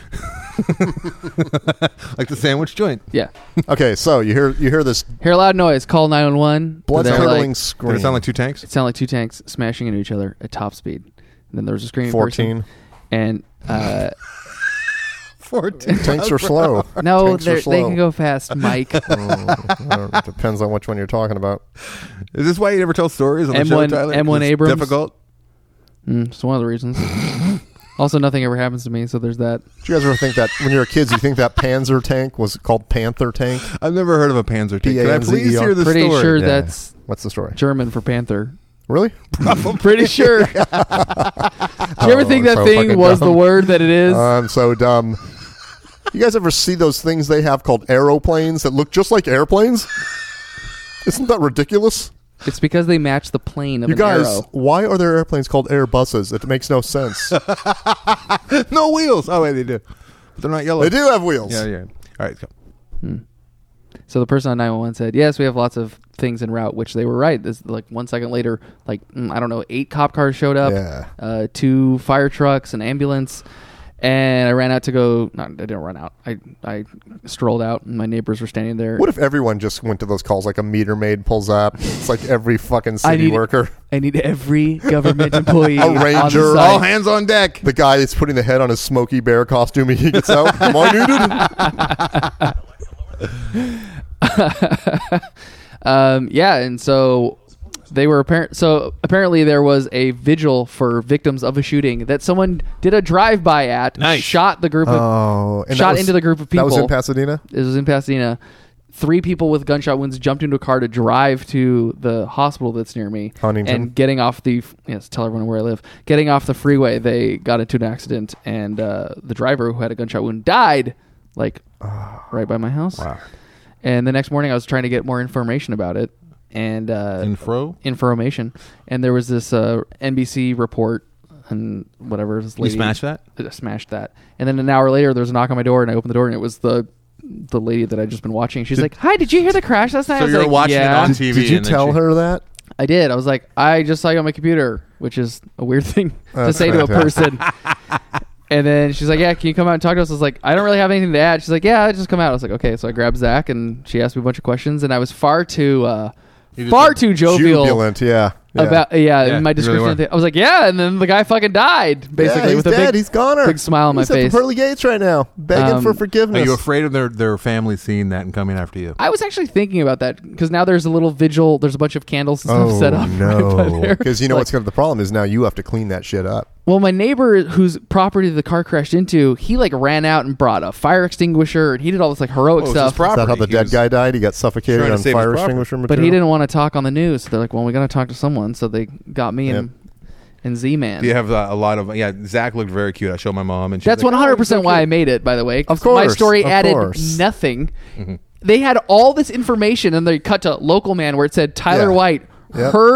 Like the sandwich joint. Yeah. Okay, so you hear this. Hear a loud noise. Call 911. Blood-curdling scream. Did it sound like 2 tanks? It sounded like 2 tanks smashing into each other at top speed. And then there was a screaming 14. person. And 14. Tanks are slow. No, Tanks are slow. they can go fast, Mike. It depends on which one you're talking about. Is this why you never tell stories on the show, Tyler? M1 It's Abrams. difficult? It's one of the reasons. Also, nothing ever happens to me, so there's that. Did you guys ever think that when you were kids, you think that Panzer tank was called Panther tank? I've never heard of a Panzer tank. Can I please hear the Pretty story? sure that's What's the story? German for panther. Really? Pretty sure. Do you ever think that thing was the word that it is? I'm so dumb. You guys ever see those things they have called aeroplanes that look just like airplanes? Isn't that ridiculous? It's because they match the plane of you an guys, arrow. why are there airplanes called Airbuses? It makes no sense. No wheels. Oh, wait, they do. But they're not yellow. They do have wheels. Yeah. All right, go. So the person on 911 said, yes, we have lots of things en route, which they were right. This, like 1 second later, I don't know, 8 cop cars showed up, 2 fire trucks, an ambulance, and I ran out to go. No, I didn't run out. I strolled out, and my neighbors were standing there. What if everyone just went to those calls like a meter maid pulls up? It's like every fucking city worker. I need every government employee. A ranger. On all hands on deck. The guy that's putting the head on his Smokey Bear costume he gets out. Am I needed? Yeah, and so they were apparently there was a vigil for victims of a shooting that someone did a drive-by at. Nice. Shot the group of into the group of people. That was in Pasadena? It was in Pasadena. 3 people with gunshot wounds jumped into a car to drive to the hospital that's near me. Huntington. And getting off tell everyone where I live. Getting off the freeway, they got into an accident, and the driver who had a gunshot wound died, right by my house. Wow. And the next morning, I was trying to get more information about it. And information. And there was this NBC report and whatever. This lady, you smashed that? Smashed that. And then an hour later, there was a knock on my door, and I opened the door, and it was the lady that I'd just been watching. She's like, "Hi, did you hear the crash last night?" So you're watching it on TV. Did you tell her that? I did. I was like, "I just saw you on my computer," which is a weird thing to say to a person. And then she's like, "Yeah, can you come out and talk to us?" I was like, "I don't really have anything to add." She's like, "Yeah, just come out." I was like, "Okay." So I grabbed Zach, and she asked me a bunch of questions, and I was far too jovial. Jubilant, yeah. About in my description, really I was like, "Yeah," and then the guy fucking died. Basically, he's with dead. a He's goner. big smile on my He's face. at the pearly gates right now, begging for forgiveness. Are you afraid of their family seeing that and coming after you? I was actually thinking about that because now there's a little vigil. There's a bunch of candles and stuff set up. No, right by there. because you know what's the problem is now you have to clean that shit up. Well, my neighbor whose property the car crashed into, he ran out and brought a fire extinguisher, and he did all this heroic stuff. Is that how the dead guy died? He got suffocated on fire extinguisher material? But he didn't want to talk on the news. So they're like, "Well, we got to talk to someone." So they got me and Z-Man. Do you have a lot of... Yeah, Zach looked very cute. I showed my mom, and she's That's like, 100% why I made it, by the way. Of course. My story added nothing. They had all this information, and they cut to local man where it said Tyler White heard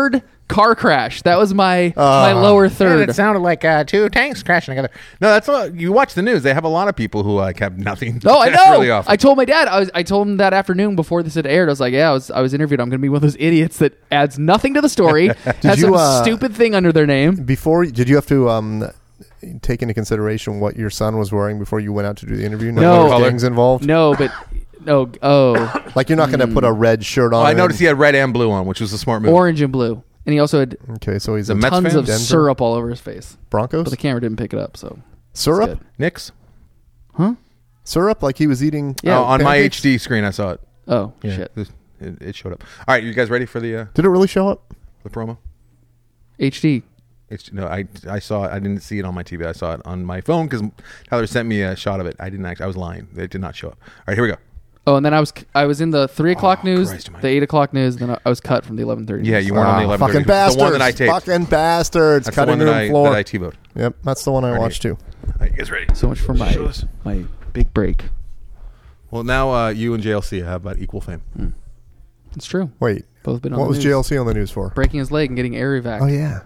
car crash. That was my lower third. And it sounded like two tanks crashing together. No, that's all. You watch the news. They have a lot of people who have nothing. No, I know. Really I told my dad. I told him that afternoon before this had aired. I was like, yeah, I was interviewed. I'm going to be one of those idiots that adds nothing to the story. Has some stupid thing under their name. Did you have to take into consideration what your son was wearing before you went out to do the interview? No gangs involved. No, but. No, like you're not going to put a red shirt on. I noticed he had red and blue on, which was a smart move. Orange and blue. And he also had so he's tons of Denver? Syrup all over his face. Broncos? But the camera didn't pick it up. So syrup? Knicks? Huh? Syrup? Like he was eating on my HD screen, I saw it. Oh, shit. It showed up. All right, you guys ready for the... Did it really show up? The promo? HD. No, I saw it. I didn't see it on my TV. I saw it on my phone because Tyler sent me a shot of it. I didn't actually... I was lying. It did not show up. All right, here we go. Oh, and then I was in the 3 o'clock news, the 8 o'clock news, and then I was cut from the 11:30. Yeah, you weren't on the 11:30. Fucking bastards! The one that I taped. Fucking bastards! That's cutting the one room floor. that I TiVoed. Yep, that's the one I watched too. All right, you guys ready? So much for my big break. Well, now you and JLC have about equal fame. It's true. Wait, both been on what the was news. JLC on the news for? Breaking his leg and getting air evac. Oh yeah.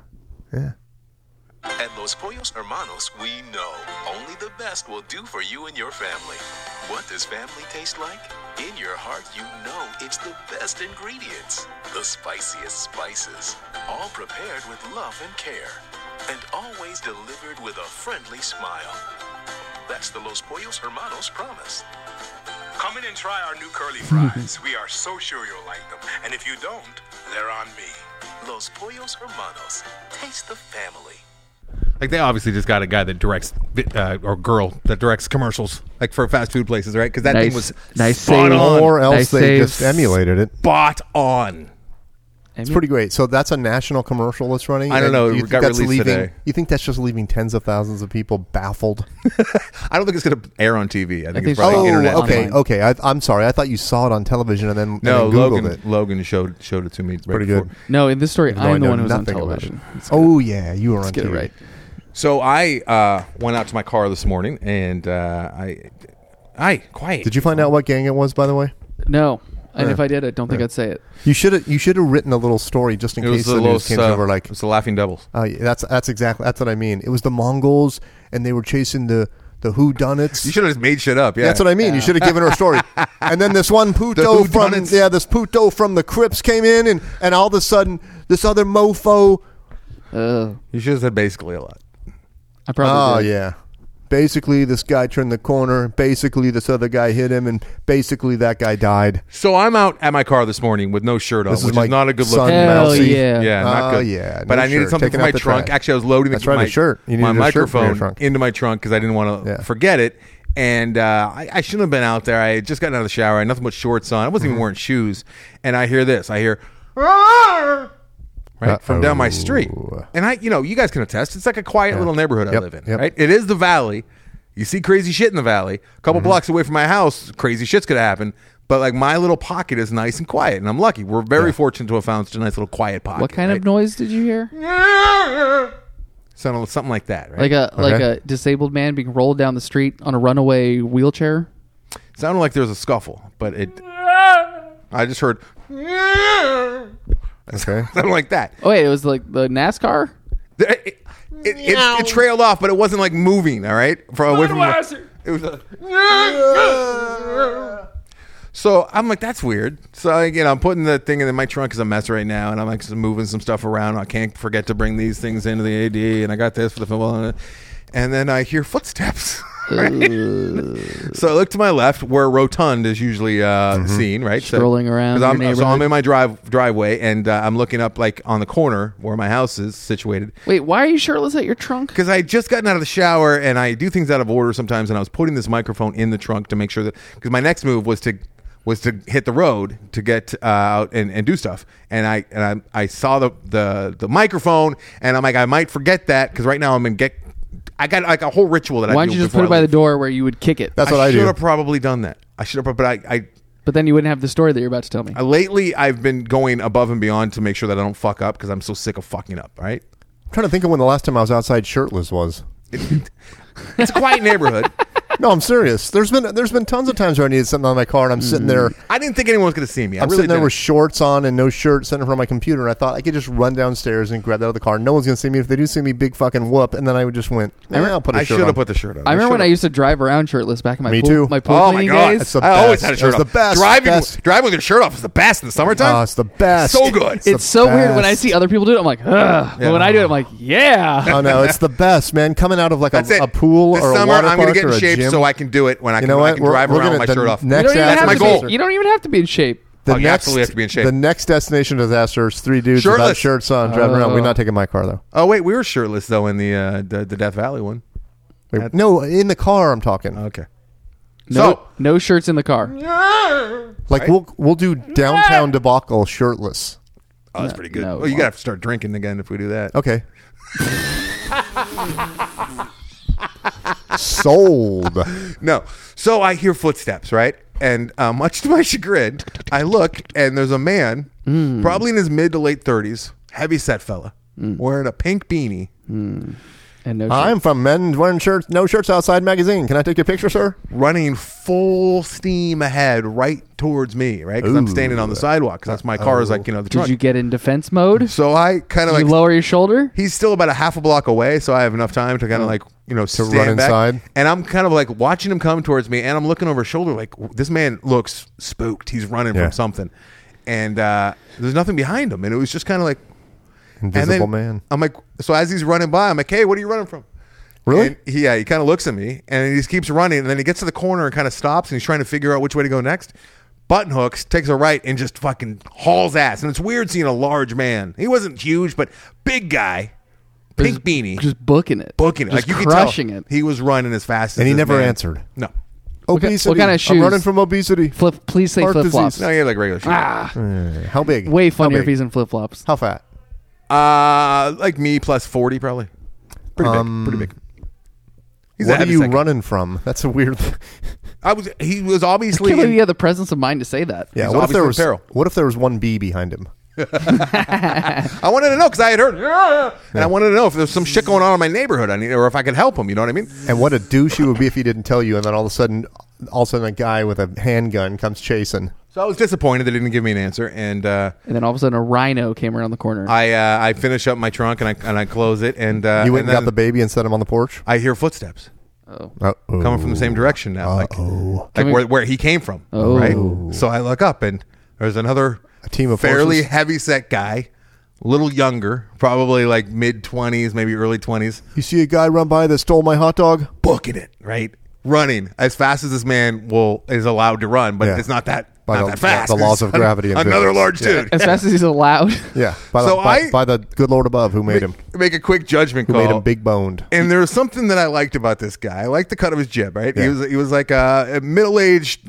At Los Pollos Hermanos, we know only the best will do for you and your family. What does family taste like? In your heart, you know it's the best ingredients. The spiciest spices. All prepared with love and care. And always delivered with a friendly smile. That's the Los Pollos Hermanos promise. Come in and try our new curly fries. We are so sure you'll like them. And if you don't, they're on me. Los Pollos Hermanos. Taste the family. Like they obviously just got a guy that directs or girl that directs commercials like for fast food places, right? Because that thing was spot on. Or else they just emulated it. Spot on. It's pretty great. So that's a national commercial that's running. I don't know. It got released today. You think that's just leaving tens of thousands of people baffled? I don't think it's going to air on TV. I think it's probably internet. Okay. I'm sorry. I thought you saw it on television and then Googled it. Logan showed it to me. Right pretty good. No, in this story, I'm the one who's on television. Oh yeah, you were on TV. Get it right. So I went out to my car this morning and quiet. Did you find out what gang it was, by the way? No. And if I did, I don't think I'd say it. You should have written a little story just in case the news came over. Like it's the Laughing Devils. That's what I mean. It was the Mongols, and they were chasing the whodunits. You should have just made shit up. Yeah, that's what I mean. Yeah. You should have given her a story. And then this one puto from the Crips came in, and all of a sudden this other mofo. You should have said basically a lot. I probably did. Yeah. Basically, this guy turned the corner. Basically, this other guy hit him, and basically, that guy died. So I'm out at my car this morning with no shirt on, which is not a good look. Hell yeah. Yeah, not good. Yeah, but I needed something for my trunk. Actually, I was loading my microphone into my trunk because I didn't want to forget it. And I shouldn't have been out there. I had just gotten out of the shower. I had nothing but shorts on. I wasn't even wearing shoes. And I hear this. I hear... Right from down my street, and you guys can attest. It's like a quiet little neighborhood I live in. Right, it is the valley. You see crazy shit in the valley. A couple blocks away from my house, crazy shit's gonna happen. But like my little pocket is nice and quiet, and I'm lucky. We're very fortunate to have found such a nice little quiet pocket. What kind of noise did you hear? Sounded something like that, right? Like a disabled man being rolled down the street on a runaway wheelchair. Sounded like there was a scuffle, but I just heard. Okay. Something like that. Oh wait, it was like the NASCAR? It trailed off, but it wasn't like moving, all right? Away from it was So I'm like, that's weird. So I'm putting the thing in my trunk is a mess right now, and I'm like moving some stuff around. I can't forget to bring these things into the AD, and I got this for the film. And then I hear footsteps. Right? So I look to my left where Rotund is usually seen, right? Strolling around your neighborhood. So I'm in my driveway, and I'm looking up like on the corner where my house is situated. Wait, why are you shirtless at your trunk? Because I had just gotten out of the shower, and I do things out of order sometimes, and I was putting this microphone in the trunk to make sure that, because my next move was to hit the road to get out and do stuff, and I saw the microphone, and I'm like, I might forget that because right now I got like a whole ritual that I do. Why don't you just put it by the door where you would kick it? That's what I do. I should have probably done that. But then you wouldn't have the story that you're about to tell me. Lately, I've been going above and beyond to make sure that I don't fuck up because I'm so sick of fucking up, right? I'm trying to think of when the last time I was outside shirtless was. It's a quiet neighborhood. No, I'm serious. There's been tons of times where I needed something on my car, and I'm sitting there. I didn't think anyone was going to see me. I'm sitting there with shorts on and no shirt, sitting in front of my computer, and I thought I could just run downstairs and grab that out of the car. No one's going to see me. If they do see me, big fucking whoop. And then I just went, I'll put a shirt on. I should have put the shirt on. I remember when I used to drive around shirtless back in my pool. Me too. Oh my God. Days. I always had a shirt off. The best. Driving with your shirt off is the best in the summertime. Oh, it's the best. So good. It's so weird when I see other people do it. I'm like, ugh. But when I do it, I'm like, yeah. Oh no, it's the best, man. Coming out of like a pool this or a summer, water I'm going to park get in shape gym. so I can do it when I can drive around with my shirt off. That's my goal. You don't even have to be in shape. You absolutely have to be in shape. The next destination disaster is 3 dudes without shirts on driving around. We're not taking my car though. Oh wait, we were shirtless though in the Death Valley one. Wait, no, in the car I'm talking. Okay. No shirts in the car. Like we'll do downtown debacle shirtless. Oh, that's pretty good. Well, you got to start drinking again if we do that. Okay. Sold. No. So I hear footsteps, right? And much to my chagrin, I look and there's a man, probably in his mid to late 30s, heavy set fella, wearing a pink beanie. And no I'm from Men Wearing Shirts, No Shirts Outside magazine. Can I take your picture, sir? Running full steam ahead right towards me, right? Because I'm standing on the sidewalk because that's my car is like, the Did trunk. you get in defense mode? So I kind of you lower your shoulder? He's still about a half a block away, so I have enough time to kind of to stand run back. inside. And I'm kind of like watching him come towards me, and I'm looking over his shoulder like, this man looks spooked. He's running from something. And there's nothing behind him. And it was just kind of like, invisible man. I'm like, so as he's running by, I'm like, hey, what are you running from? Really? And he kind of looks at me, and he just keeps running, and then he gets to the corner and kind of stops, and he's trying to figure out which way to go next. Button hooks, takes a right, and just fucking hauls ass. And it's weird seeing a large man. He wasn't huge, but big guy, pink beanie, just booking it, like you could crushing tell it. He was running as fast, and as he never man. answered. No. Obesity. What kind of shoes? I'm running from obesity. Please say Heart flip flops. disease. No, he had like regular shoes. How big? Way funnier if he's in flip flops. How fat? Like me plus 40 probably. Pretty big. What are you running from? That's a weird. He was obviously. I can't believe you had the presence of mind to say that. Yeah. What if there was one bee behind him? I wanted to know because I had heard, and I wanted to know if there's some shit going on in my neighborhood. or if I could help him. You know what I mean? And what a douche he would be if he didn't tell you, and then all of a sudden a guy with a handgun comes chasing. So I was disappointed they didn't give me an answer, and then all of a sudden a rhino came around the corner. I finish up my trunk and I close it, and you went and got the baby and set him on the porch. I hear footsteps. Coming from the same direction now, like where he came from. Right. So I look up and there's a team of fairly horses. heavy set guy, a little younger, probably like mid 20s, maybe early 20s. You see a guy run by that stole my hot dog, booking it, right? Running as fast as this man is allowed to run, but it's not that. That fast. The laws of gravity. Another large dude. As fast as he's allowed. Yeah. By the good Lord above who made him. Make a quick judgment call. Who made him big boned. And there was something that I liked about this guy. I liked the cut of his jib, right? Yeah. He was like a mid-20s,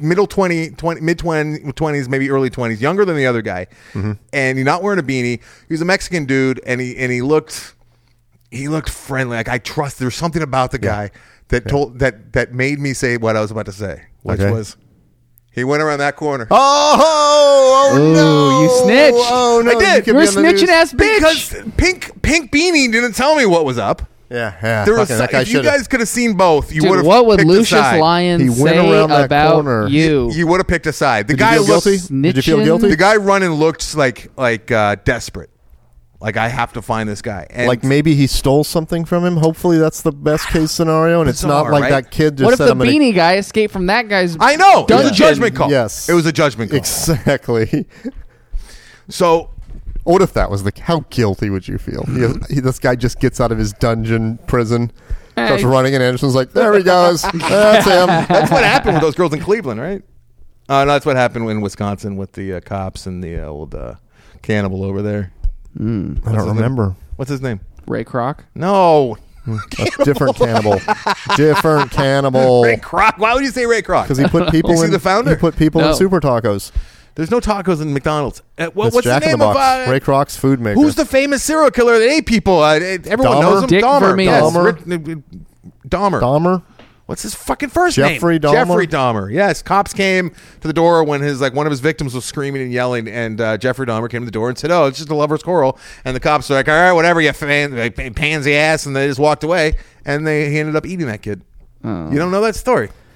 maybe early 20s, younger than the other guy. Mm-hmm. And he's not wearing a beanie. He was a Mexican dude, and he looked friendly. Like I trust. There's something about the guy that made me say what I was about to say, which was. He went around that corner. Oh no! You snitched. Oh no! I did. You're a snitching ass bitch. Because Pink Beanie didn't tell me what was up. Yeah. There was, if you guys could have seen both, you would have. What would picked Lucius a side. Lyons say about you? You would have picked a side. The Did guy you feel guilty? Snitching? Did you feel guilty? The guy running looked like desperate. Like I have to find this guy. And like maybe he stole something from him. Hopefully that's the best case scenario, and it's not like that kid just what if said, the beanie guy escaped from that guy's? I know. It was a dungeon? judgment call. Yes, it was a judgment call. Exactly. So, what if that was how guilty would you feel? This guy just gets out of his dungeon prison, starts running, and Anderson's like, "There he goes. That's him." That's what happened with those girls in Cleveland, right? No, that's what happened in Wisconsin with the cops and the old cannibal over there. I don't remember. What's his name? Ray Kroc? No. That's different cannibal. Different cannibal. Ray Kroc. Why would you say Ray Kroc? Because he put people in. The founder? He put people in super tacos. There's no tacos in McDonald's. What's Jack the name of Ray Kroc's food maker? Who's the famous serial killer that ate people? Everyone knows him. Dick Dahmer. Dahmer. Dahmer. What's his fucking first Jeffrey name? Dahmer? Jeffrey Dahmer. Yes, cops came to the door when one of his victims was screaming and yelling, and Jeffrey Dahmer came to the door and said, "Oh, it's just a lover's quarrel." And the cops were like, "All right, whatever, you pansy ass," and they just walked away. And he ended up eating that kid. Oh. You don't know that story?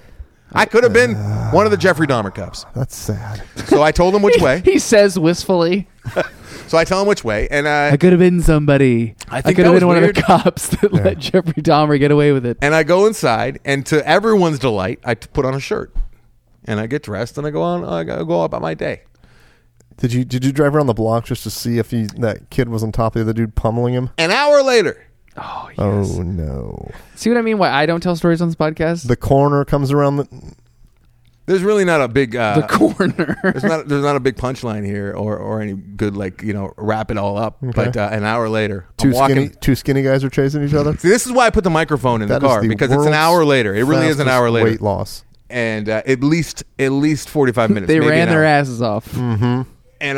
I could have been one of the Jeffrey Dahmer cops. That's sad. So I told him which way. He says wistfully. So I tell him which way, and I could have been somebody. I could have been one of the cops that let Jeffrey Dahmer get away with it. And I go inside, and to everyone's delight, I put on a shirt, and I get dressed, and I go about my day. Did you drive around the block just to see if that kid was on top of the other dude pummeling him? An hour later. Oh, yes. Oh, no. See what I mean? Why I don't tell stories on this podcast? The coroner comes around There's really not a big the corner. there's not a big punchline here or any good wrap it all up. Okay. But an hour later, two skinny guys are chasing each other. See, this is why I put the microphone in the car because it's an hour later. It really is an hour later. Weight loss, and at least 45 minutes. They maybe ran their asses off. Mm-hmm. And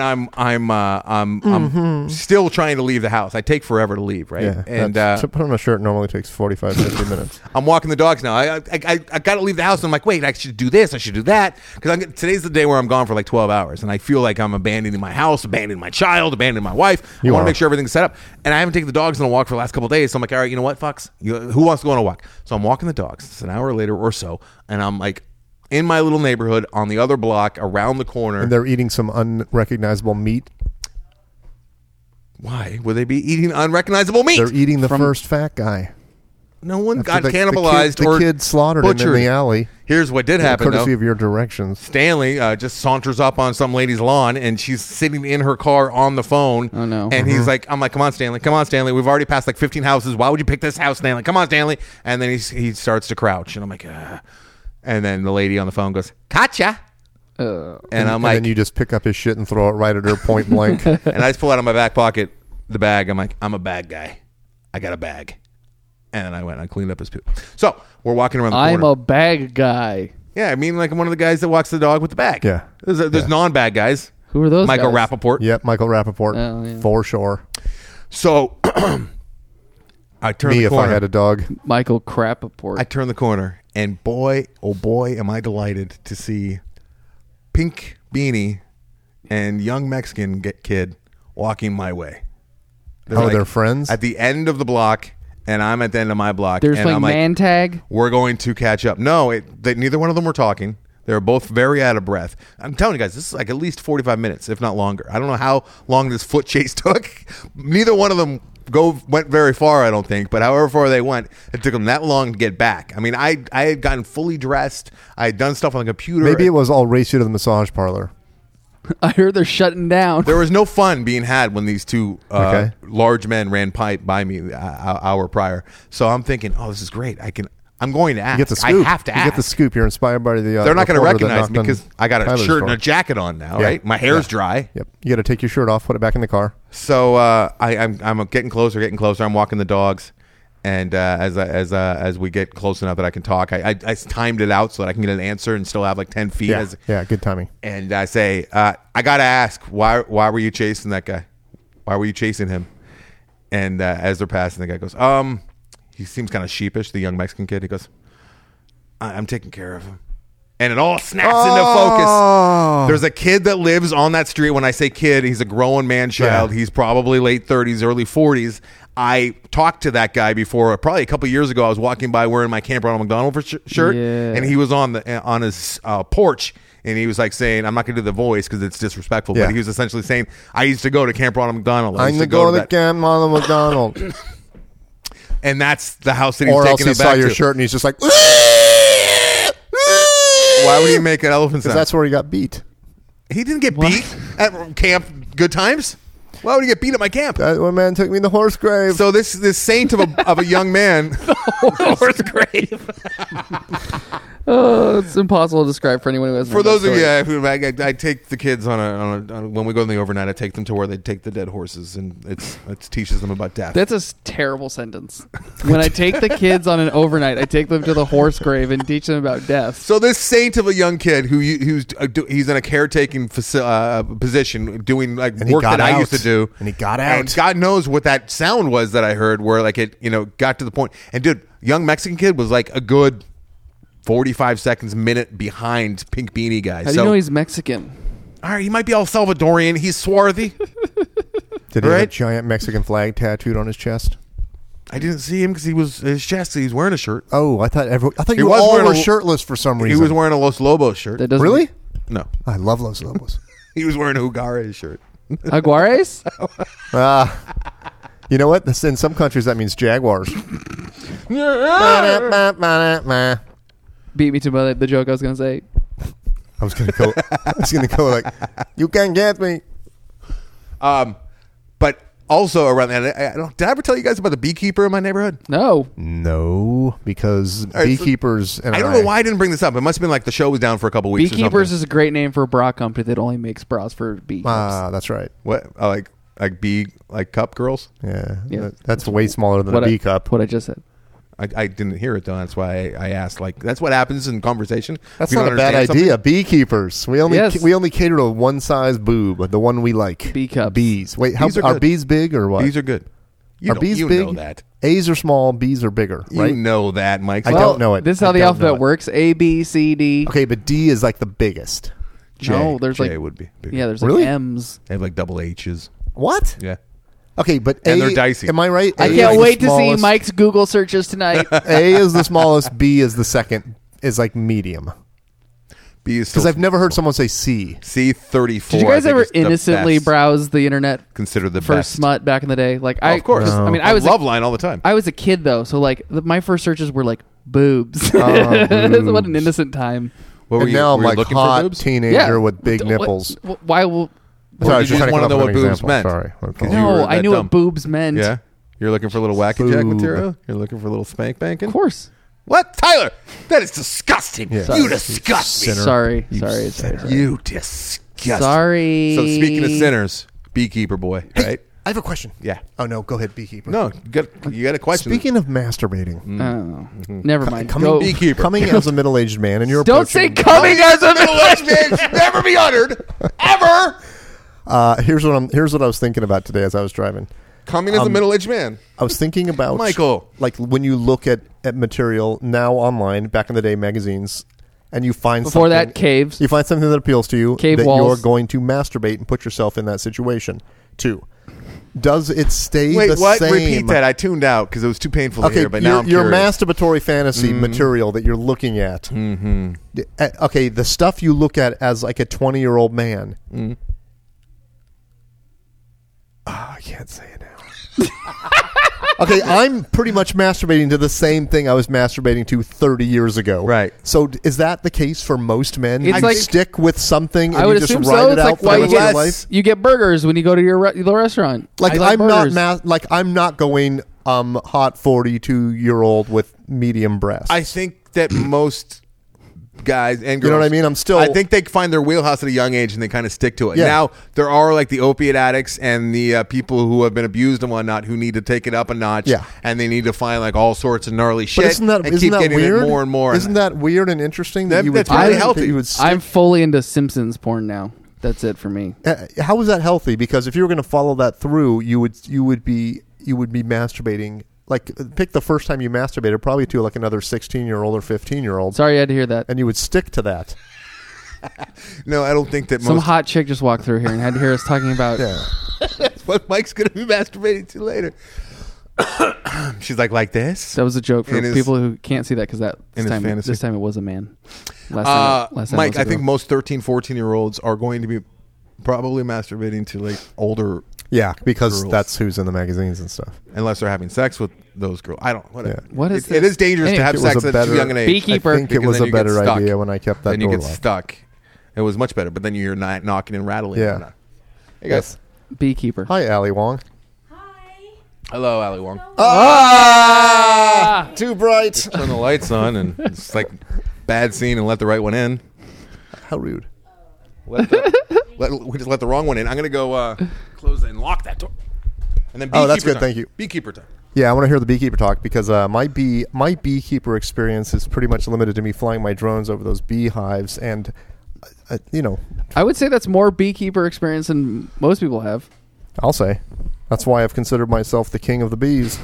I'm still trying to leave the house. I take forever to leave, right? Yeah, and to put on a shirt normally takes 45, 50 minutes. I'm walking the dogs now. I got to leave the house. And I'm like, wait, I should do this. I should do that. Because today's the day where I'm gone for 12 hours. And I feel like I'm abandoning my house, abandoning my child, abandoning my wife. I want to make sure everything's set up. And I haven't taken the dogs on a walk for the last couple of days. So I'm like, all right, you know what, fucks? Who wants to go on a walk? So I'm walking the dogs. It's an hour later or so. And I'm like, in my little neighborhood on the other block around the corner. And they're eating some unrecognizable meat. Why would they be eating unrecognizable meat? They're eating the first fat guy. No one got cannibalized the kid slaughtered butchered him in the alley. Here's what did happen, courtesy though. of your directions. Stanley just saunters up on some lady's lawn, and she's sitting in her car on the phone. Oh, no. And he's like, I'm like, come on, Stanley. We've already passed 15 houses. Why would you pick this house, Stanley? Come on, Stanley. And then he starts to crouch, and I'm like, And then the lady on the phone goes, "Gotcha." And I'm like, and then you just pick up his shit and throw it right at her point blank. And I just pull out of my back pocket the bag. I'm like, I'm a bag guy. I got a bag. And then I went and I cleaned up his poop. So we're walking around the corner. I'm a bag guy. Yeah, I mean, like I'm one of the guys that walks the dog with the bag. Yeah. There's non-bag guys. Who are those Michael guys? Rappaport. Yep, Michael Rappaport. Oh, yeah. For sure. So I turned the corner. If I had a dog. Michael Crapaport. I turned the corner, and boy, oh boy, am I delighted to see Pink Beanie and young Mexican kid walking my way. They're friends? At the end of the block, and I'm at the end of my block. They're and playing I'm like, man tag? We're going to catch up. No, neither one of them were talking. They were both very out of breath. I'm telling you guys, this is like at least 45 minutes, if not longer. I don't know how long this foot chase took. Neither one of them went very far, I don't think. But however far they went, it took them that long to get back. I mean, I had gotten fully dressed. I had done stuff on the computer. Maybe it was all race you to the massage parlor. I heard they're shutting down. There was no fun being had when these two large men ran by me an hour prior. So I'm thinking, oh, this is great. I'm going to ask. You get the scoop. I have to ask. You get the scoop. You're inspired by the. They're not going to recognize me because I got a Tyler's shirt and a jacket on now, right? My hair's dry. Yep. You got to take your shirt off, put it back in the car. So I'm getting closer. I'm walking the dogs, and as we get close enough that I can talk, I timed it out so that I can get an answer and still have like 10 feet. Yeah, good timing. And I say, I got to ask, why were you chasing that guy? Why were you chasing him? And as they're passing, the guy goes, he seems kind of sheepish, the young Mexican kid. He goes, I'm taking care of him. And it all snaps into focus. There's a kid that lives on that street. When I say kid, he's a grown man child. Yeah. He's probably late 30s, early 40s. I talked to that guy before, probably a couple of years ago. I was walking by wearing my Camp Ronald McDonald shirt, and he was on his porch. And he was like saying, I'm not going to do the voice because it's disrespectful, but he was essentially saying, I used to go to Camp Ronald McDonald. I used to go to Camp Ronald McDonald. And that's the house that he's taking it back to. Or else he saw your shirt and he's just like, why would he make an elephant sound? Because that's where he got beat. He didn't get beat at Camp Good Times. Why would he get beat at my camp? That one man took me to the horse grave. So this saint of a young man. The horse grave. It's impossible to describe for anyone who has. For those of you, I take the kids on when we go in the overnight. I take them to where they take the dead horses, and it teaches them about death. That's a terrible sentence. When I take the kids on an overnight, I take them to the horse grave and teach them about death. So this saint of a young kid he's in a caretaking position, doing like work that I used to do, and he got out. And God knows what that sound was that I heard, where like it got to the point. And dude, young Mexican kid was like a good 45 seconds, minute behind Pink Beanie guy. How do you know he's Mexican? All right, he might be all Salvadorian. He's swarthy. Did he have a giant Mexican flag tattooed on his chest? I didn't see him because he was his chest. He's wearing a shirt. Oh, I thought you were all shirtless for some reason. He was wearing a Los Lobos shirt. Really? No, I love Los Lobos. he was wearing a Juarez shirt. Jaguares? You know what? In some countries that means Jaguars. Beat me to the joke I was going to say. I was gonna go like, you can't get me. But also around that, did I ever tell you guys about the beekeeper in my neighborhood? No, because beekeepers. And I don't know why I didn't bring this up. It must have been like the show was down for a couple weeks. Beekeepers is a great name for a bra company that only makes bras for beekeepers. That's right. What like bee cup girls? Yeah. That's way smaller than a bee cup. What I just said. I didn't hear it though. That's why I asked. Like that's what happens in conversation. That's not a bad idea. Beekeepers. We only cater to one size boob, the one we like. Bee cups. Bees. Wait, are bees big or what? Bees are good. Are bees big? Know that. A's are small. Bees are bigger. Right? You know that, Mike. I don't know it. This is how the alphabet works. A, B, C, D. Okay, but D is like the biggest. There's J would be bigger. Yeah, there's like M's. They have like double H's. What? Yeah. Okay, but and they're dicey. Am I right? I can't wait to see Mike's Google searches tonight. A is the smallest. B is the second. Is like medium. B is because I've never heard someone say C. C34. Did you guys ever innocently browse the internet? Consider the for best. smut back in the day. Like of course. No. I mean, I was Loveline all the time. I was a kid though, so like my first searches were like boobs. Boobs. What an innocent time. Now I'm like hot teenager with big nipples. Why will? Sorry, you just want to know what boobs meant. Sorry. No, I knew what boobs meant. Yeah? You're looking for a little wacky jack material? You're looking for a little spank banking? Of course. What? Tyler, that is disgusting. Yeah. You disgust me. Sorry. You disgust. Sorry. So speaking of sinners, beekeeper boy, right? I have a question. Yeah. Oh, no. Go ahead, beekeeper. No, you got a question. Speaking of masturbating. Never mind. Coming as a middle-aged man, and you're Don't say coming as a middle-aged man. Should never be uttered. Ever. Here's what I was thinking about today as I was driving. Coming as a middle-aged man. I was thinking about Michael. Like when you look at material now online, back in the day, magazines, and you find before that caves. You find something that appeals to you Cave that walls. you're going to masturbate and put yourself in that situation. 2. Does it stay Wait, the what? same? Repeat that. I tuned out because it was too painful to hear. But now I'm your curious. masturbatory fantasy material that you're looking at. Mm-hmm. Okay, the stuff you look at as like a 20-year-old man. Mm-hmm. I can't say it now. Okay, I'm pretty much masturbating to the same thing I was masturbating to 30 years ago. Right. So is that the case for most men? It's you like, stick with something and I would you just assume ride so. it It's out like for why the rest of your life? you get burgers when you go to the restaurant. Like I'm not going hot 42-year-old with medium breasts. I think that most guys and girls, you know what I mean? I think they find their wheelhouse at a young age and they kind of stick to it. Yeah. Now there are like the opiate addicts and the people who have been abused and whatnot who need to take it up a notch. Yeah. And they need to find like all sorts of gnarly shit. But isn't that getting weird? It more and more. Isn't that weird and interesting? That you would that's really healthy. That you would I'm fully into Simpsons porn now. That's it for me. How is that healthy? Because if you were going to follow that through, you would be masturbating. Like, pick the first time you masturbated, probably to like another 16-year-old or 15-year-old. Sorry, you had to hear that. And you would stick to that. No, I don't think that some hot chick just walked through here and had to hear us talking about. Yeah. That's what Mike's going to be masturbating to later. She's like this. That was a joke for people who can't see that because this time it was a man. Last time Mike, I think most 13, 14-year-olds are going to be probably masturbating to like older. Yeah, because girls. That's who's in the magazines and stuff. Unless they're having sex with those girls. I don't. Whatever. Yeah. What is it is dangerous to have sex at too young an age. Beekeeper. I think it was a better idea when I kept that then door you get locked. stuck. It was much better, but then you're not knocking and rattling. Yeah. Hey guys. Beekeeper. Hi, Ali Wong. Hi. Hello, Ali Wong. Ah! Too bright. Turn the lights on and it's like bad scene and let the right one in. How rude. We just let the wrong one in. I'm going to go close and lock that door. And then beekeeper that's good. time. Thank you. Beekeeper time. Yeah, I want to hear the beekeeper talk because my beekeeper experience is pretty much limited to me flying my drones over those beehives and, I would say that's more beekeeper experience than most people have. I'll say. That's why I've considered myself the king of the bees.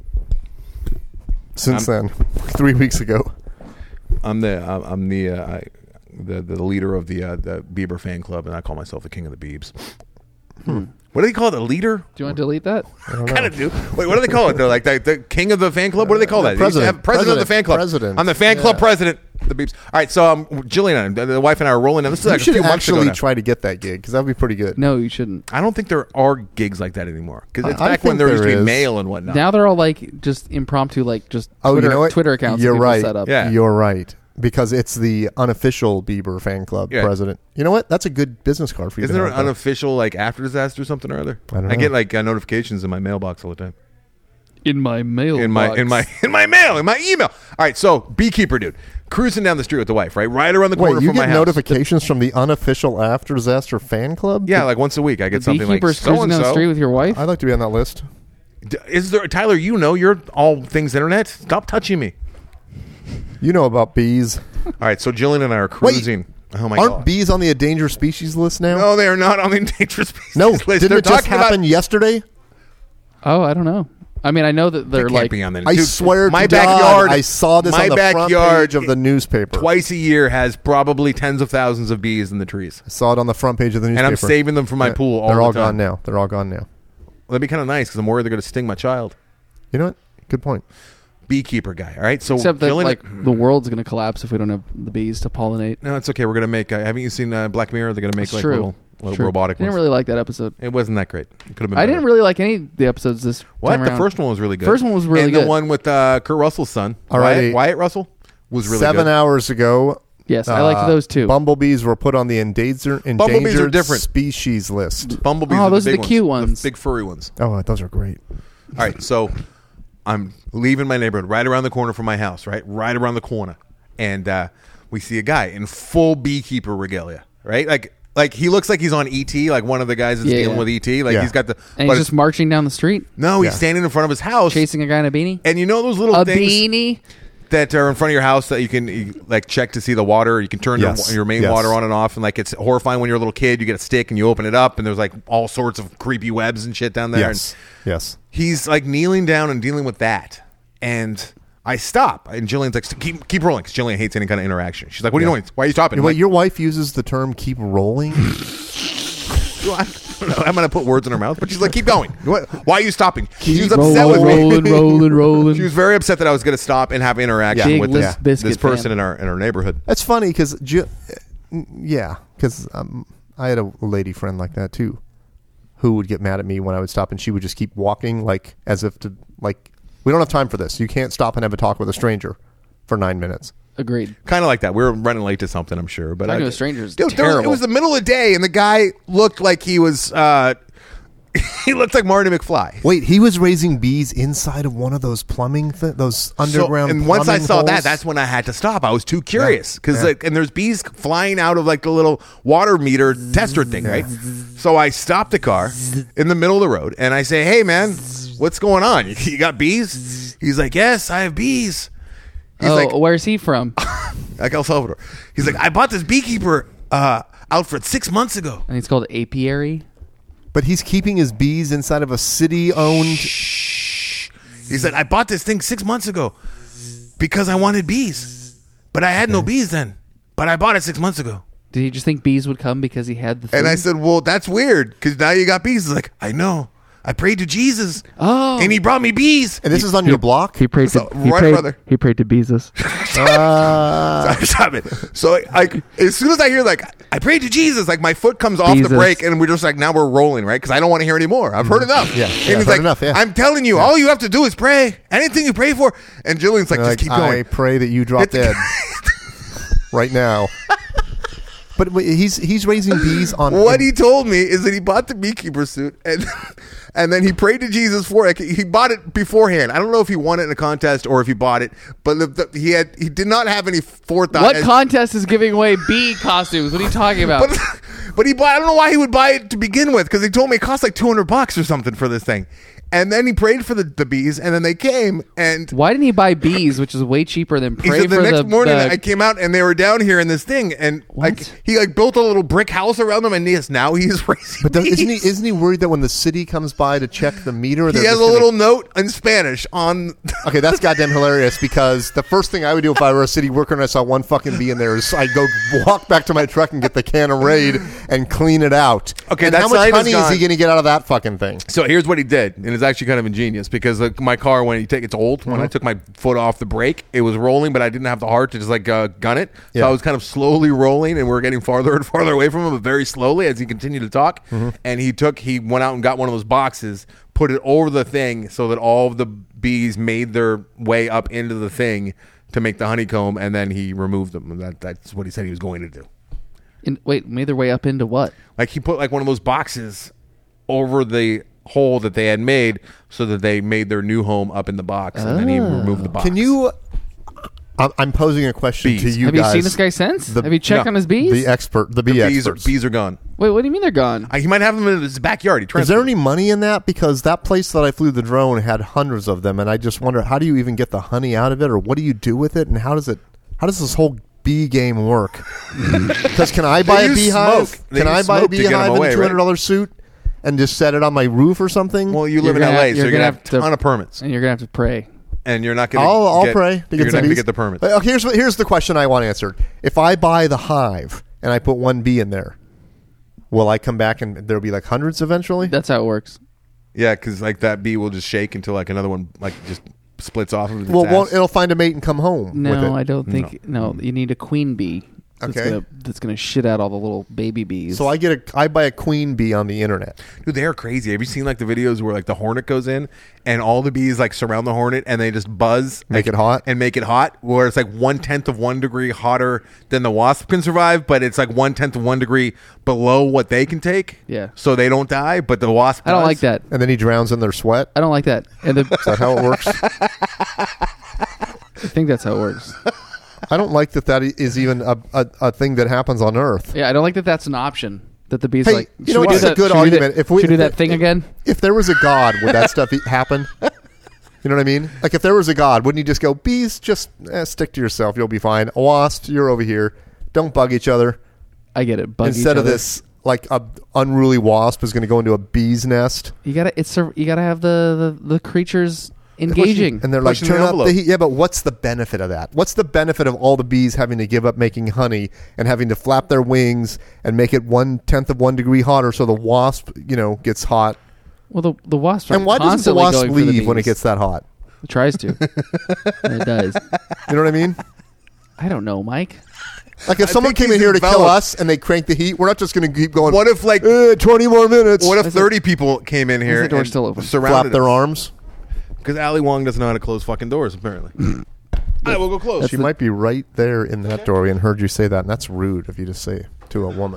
Since then, 3 weeks ago. I'm the leader of the Bieber fan club, and I call myself the king of the Biebs. What do they call it? A leader? Do you want to delete that? I don't Kind of do. Wait, what do they call it? They're like the king of the fan club. What do they call that? President. President of the fan club. President. I'm the fan club president. The beeps. All right, so Jillian, the wife and I are rolling down. This is You like a should few months ago actually now. try to get that gig because that would be pretty good. No, you shouldn't. I don't think there are gigs like that anymore because it's I back when think there used to there be is. mail and whatnot. Now they're all like just impromptu, like just Oh, Twitter, you know what? Twitter accounts. You're that people right. Set up. Yeah. You're right. Because it's the unofficial Bieber fan club president. You know what? That's a good business card for you. Isn't there an unofficial like after disaster or something or other? I don't know. get like notifications in my mailbox all the time. In my mail. In my mail, in my email. All right, so beekeeper dude cruising down the street with the wife, right around the corner Wait, you from my get house. notifications from the unofficial After Disaster fan club? Yeah, like once a week I get something like Beekeepers so cruising and down the street so. with your wife. I'd like to be on that list. Is there Tyler? You know, you're all things internet. Stop touching me. You know about bees. All right, so Jillian and I are cruising. Oh my Aren't god! bees on the endangered species list now? No, they are not on the endangered species No, list. didn't They're it just talking about- happen yesterday? Oh, I don't know. I mean, I know that They they're can't like. be on the I Dude, swear my to backyard. God, I saw this my on the front backyard page of the newspaper. Twice a year has probably tens of thousands of bees in the trees, I saw it on the front page of the and newspaper. I'm saving them for my pool. All They're all the time. gone now. They're all gone now. Well, that'd be kind of nice because I'm worried they're going to sting my child. You know what? Good point. Beekeeper guy. All right, so Except that Jillian, like the world's going to collapse if we don't have the bees to pollinate. no, it's okay. We're gonna make. Haven't you seen Black Mirror? They're gonna make It's like true. little True. robotic I didn't ones. really like that episode. It wasn't that great. It could have been. I better. didn't really like any of the episodes this What? time The around. first one was really good. First one was really and good. the one with Kurt Russell's son, All right. Wyatt Russell, was really 7 good. hours ago. Yes, I liked those two. Bumblebees were put on the endangered different. species list. Bumblebees. Oh, are those are big the cute ones. ones. The big furry ones. Oh, those are great. All right, so I'm leaving my neighborhood right around the corner from my house, right around the corner, and we see a guy in full beekeeper regalia, right? Like he looks like he's on ET, like one of the guys that's dealing with ET. Like he's got the. And he's just marching down the street, no, he's standing in front of his house, chasing a guy in a beanie. and you know those little A things beanie. that are in front of your house that you can like check to see the water. You can turn your main water on and off, and like it's horrifying when you're a little kid. You get a stick and you open it up, and there's like all sorts of creepy webs and shit down there. Yes. Yes. He's like kneeling down and dealing with that, and I stop, and Jillian's like, keep rolling, because Jillian hates any kind of interaction. She's like, what are you doing? Why are you stopping? Wait, Like, your wife uses the term "keep rolling." I don't know. I'm gonna put words in her mouth, but she's like, keep going. Why are you stopping? She was Rolling, upset with me. rolling. She was very upset that I was going to stop and have interaction Big with Limp this Bizkit person fan. in our neighborhood. That's funny because, because I had a lady friend like that too, who would get mad at me when I would stop, and she would just keep walking, like as if to like, we don't have time for this. You can't stop and have a talk with a stranger for 9 minutes. Agreed. Kind of like that. We were running late to something, I'm sure. But Talking to a stranger is Dude, terrible. it was the middle of the day, and the guy looked like he was. He looked like Marty McFly. Wait, he was raising bees inside of one of those plumbing, those underground. And once I plumbing saw that, holes? that's when I had to stop. I was too curious because, Yeah. and there's bees flying out of like the little water meter tester thing, right? So I stopped the car in the middle of the road, and I say, "Hey, man, what's going on? You got bees?" He's like, "Yes, I have bees." He's like, where's he from? like El Salvador. He's like, "I bought this beekeeper outfit 6 months ago." And it's called apiary. But he's keeping his bees inside of a city-owned. He said, "I bought this thing 6 months ago because I wanted bees, but I had no bees then. But I bought it 6 months ago." Did he just think bees would come because he had the thing? And I said, "Well, that's weird because now you got bees." He's like, "I know. I prayed to Jesus, and he brought me bees." And this is on your block. He prayed to So, right, brother. He prayed to Beezus. Stop it. So, like, as soon as I hear like, "I prayed to Jesus," like my foot comes off Jesus. the brake, and we're just like, now we're rolling, right? Because I don't want to hear anymore. I've heard enough. Yeah, And yeah, he's heard like, enough, yeah. "I'm telling you, all you have to do is pray. Anything you pray for." And Jillian's like, Like, "Just keep going." I pray that you drop dead right now. But wait, he's raising bees on. What he told me is that he bought the beekeeper suit and then he prayed to Jesus for it. He bought it beforehand. I don't know if he won it in a contest or if he bought it, but he did not have any forethought. What contest is giving away bee costumes? What are you talking about? But he bought. I don't know why he would buy it to begin with because he told me it cost like $200 or something for this thing. And then he prayed for the bees, and then they came. And why didn't he buy bees, which is way cheaper than pray he said for the next morning I came out and they were down here in this thing, and he built a little brick house around them, and now he's raising. But isn't he worried that when the city comes by to check the meter, he has a little note in Spanish on? Okay, that's goddamn hilarious, because the first thing I would do if I were a city worker and I saw one fucking bee in there is I'd go walk back to my truck and get the can of Raid and clean it out. Okay, and how much honey is he going to get out of that fucking thing? So here's what he did, and it's actually kind of ingenious, because my car, it's old. When I took my foot off the brake, it was rolling, but I didn't have the heart to just gun it. So I was kind of slowly rolling, and we were getting farther and farther away from him, but very slowly as he continued to talk. And he went out and got one of those boxes, put it over the thing so that all of the bees made their way up into the thing to make the honeycomb, and then he removed them. And that's what he said he was going to do. Made their way up into what? Like he put one of those boxes over the hole that they had made so that they made their new home up in the box, and then he removed the box. Can you... I'm posing a question to you guys. Have you seen this guy since? Have you checked on his bees? The bee experts. Bees are gone. Wait, what do you mean they're gone? He might have them in his backyard. Is there any money in that? Because that place that I flew the drone had hundreds of them, and I just wonder, how do you even get the honey out of it, or what do you do with it, and how does this whole bee game work? Because can I buy a beehive? Can I buy a beehive in a $200 suit and just set it on my roof or something? Well, you live in LA, so you're going to have a ton of permits. And you're going to have to pray. And you're not going to I'll pray to get the permits. Here's the question I want answered. If I buy the hive and I put one bee in there, will I come back and there'll be hundreds eventually? That's how it works. Yeah, because that bee will just shake until another one just splits off of its ass. It'll find a mate and come home. No, I don't think. No, you need a queen bee. Okay. That's gonna shit out all the little baby bees. So I buy a queen bee on the internet. Dude, they are crazy. Have you seen the videos where the hornet goes in and all the bees surround the hornet and they just buzz, make it hot, where it's 1/10 of 1 degree hotter than the wasp can survive, but it's 1/10 of 1 degree below what they can take. Yeah. So they don't die, but the wasp. I don't like that. And then he drowns in their sweat. I don't like that. And is that how it works? I think that's how it works. I don't like that is even a thing that happens on Earth. Yeah, I don't like that that's an option. That the bees it's a good argument. If we do that thing again? If there was a God, would that stuff happen? You know what I mean? If there was a God, wouldn't he just go, bees, just stick to yourself, you'll be fine. Wasps, you're over here. Don't bug each other. I get it. Instead of this, a unruly wasp is going to go into a bee's nest. You gotta have the creatures engaging, and they're turn up the heat. Yeah, but what's the benefit of that? What's the benefit of all the bees having to give up making honey and having to flap their wings and make it 1/10 of 1 degree hotter so the wasp gets hot? Well, the wasp. And why doesn't the wasp leave when it gets that hot? It tries to. And it does. You know what I mean? I don't know, Mike. If someone came in here to kill us and they crank the heat, we're not just going to keep going. What if 20 more minutes? What if 30 people came in here and still open? Flap their arms? Because Ali Wong doesn't know how to close fucking doors, apparently. All right, we'll go close. She might be right there in that doorway and heard you say that, and that's rude if you just say to a woman.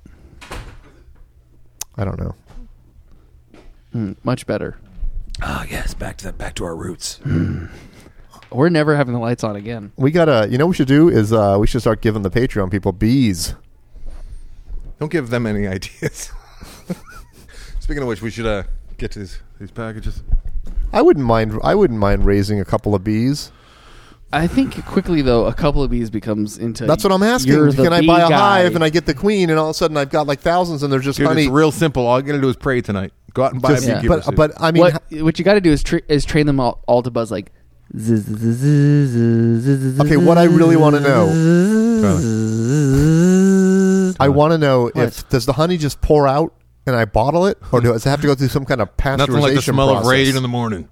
I don't know. Much better. Oh, yes, back to our roots. We're never having the lights on again. We gotta. What we should do is we should start giving the Patreon people bees. Don't give them any ideas. Speaking of which, we should get to these packages. I wouldn't mind raising a couple of bees. I think quickly though, a couple of bees becomes into. That's what I'm asking. Can I buy a hive and I get the queen, and all of a sudden I've got thousands, and there's just honey. It's real simple. All you gotta do is pray tonight. Go out and buy a beekeeper suit. But I mean, what you got to do is train them all to buzz like. Okay, what I really want to know. I want to know if does the honey just pour out and I bottle it, or does it have to go through some kind of pasteurization Nothing like the smell process? of Raid in the morning.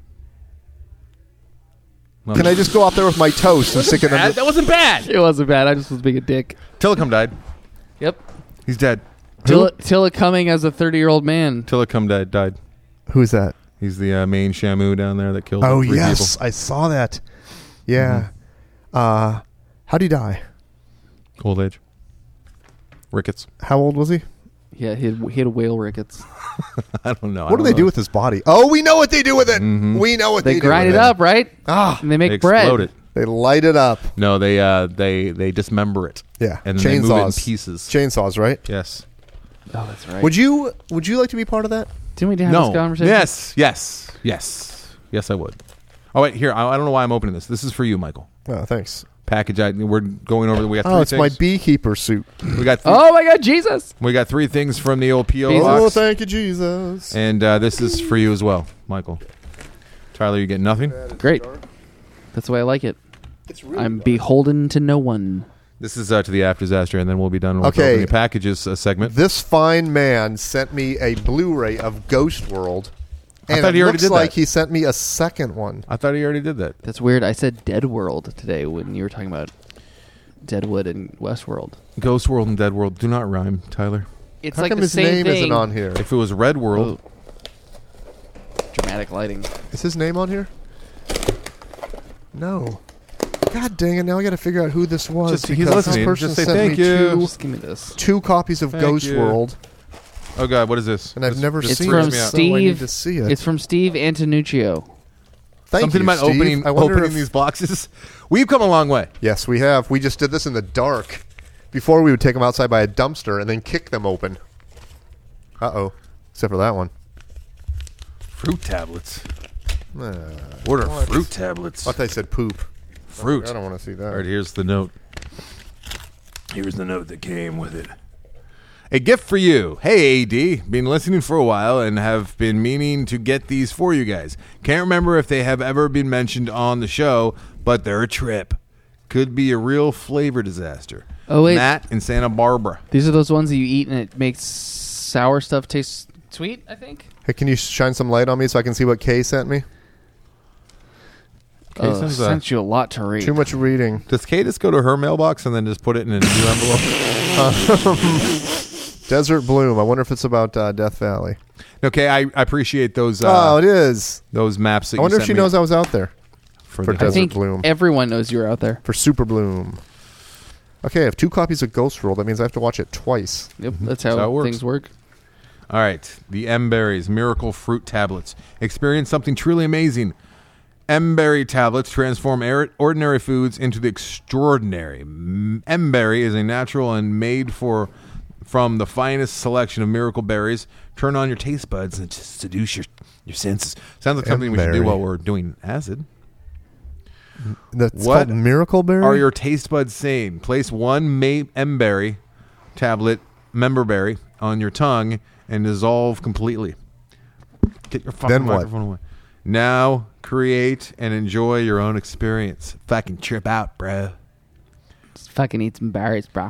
Can I just go out there with my toast and stick it in? That wasn't bad. It wasn't bad. I just was being a dick. Tillicum died. Yep. He's dead. Tilla Cumming as a 30-year-old man. Tillicum died. Who's that? He's the main Shamu down there that killed. Oh three yes, people. I saw that. Yeah. Mm-hmm. How'd he die? Old age. Rickets. How old was he? Yeah, he had whale rickets. I don't know. What do they do with his body? Oh, we know what they do with it. Mm-hmm. We know what they do. They grind it up, right? And they make bread. Explode it. They light it up. No, they dismember it. Yeah, and then they move it in pieces. Chainsaws, right? Yes. Oh, that's right. Would you like to be part of that? Didn't we have this conversation? Yes, I would. Oh, wait, here. I don't know why I'm opening this. This is for you, Michael. Oh, thanks. Package. We're going over. We got 3 things. It's my beekeeper suit. We got. Oh my God, Jesus! We got 3 things from the old PO box. Oh, thank you, Jesus! And this is for you as well, Michael. Tyler, you get nothing. Great. That's the way I like it. Really I'm beholden to no one. This is to the After Disaster, and then we'll be done with the opening packages segment. This fine man sent me a Blu-ray of Ghost World. And I thought he already did that. like he sent me a second one. I thought he already did that. That's weird. I said Dead World today when you were talking about Deadwood and Westworld. Ghost World and Dead World do not rhyme, Tyler. It's How like come the his same name thing. isn't on here? If it was Red World. Dramatic lighting. Is his name on here? No. God dang it! Now I got to figure out who this was. He's listening. This person Just say sent thank me you. Just give me this. 2 copies of Ghost World. Oh God, what is this? And I've never It's seen from it. Steve. So I need to see it. It's from Steve Antonuccio. Thank Something you, about Steve. opening these boxes. We've come a long way. Yes, we have. We just did this in the dark. Before we would take them outside by a dumpster and then kick them open. Uh-oh. Except for that one. Fruit tablets. What are fruit tablets? I thought they said poop. Fruit. I don't want to see that. All right, here's the note. Here's the note that came with it. A gift for you. Hey, AD. Been listening for a while and have been meaning to get these for you guys. Can't remember if they have ever been mentioned on the show, but they're a trip. Could be a real flavor disaster. Oh, wait. Matt in Santa Barbara. These are those ones that you eat and it makes sour stuff taste sweet, I think? Hey, can you shine some light on me so I can see what Kay sent me? Sent you a lot to read. Too much reading. Does Kay just go to her mailbox and then just put it in a new envelope? Desert Bloom. I wonder if it's about Death Valley. Okay, I appreciate those. It is. Those maps that I wonder you if she sent me knows I was out there. For the Desert I think Bloom. Everyone knows you're out there. For Super Bloom. Okay, I have 2 copies of Ghost World. That means I have to watch it twice. Yep, that's how things work. All right, the M-Berries Miracle Fruit Tablets. Experience something truly amazing. M-Berry tablets transform ordinary foods into the extraordinary. M-Berry is a natural and made from the finest selection of miracle berries. Turn on your taste buds and just seduce your senses. Sounds like something we should do while we're doing acid. That's called Miracle Berry? Are your taste buds saying? Place 1 M-Berry tablet, member berry, on your tongue and dissolve completely. Get your fucking microphone away. Now create and enjoy your own experience. Fucking trip out, bro. Just fucking eat some berries, bro.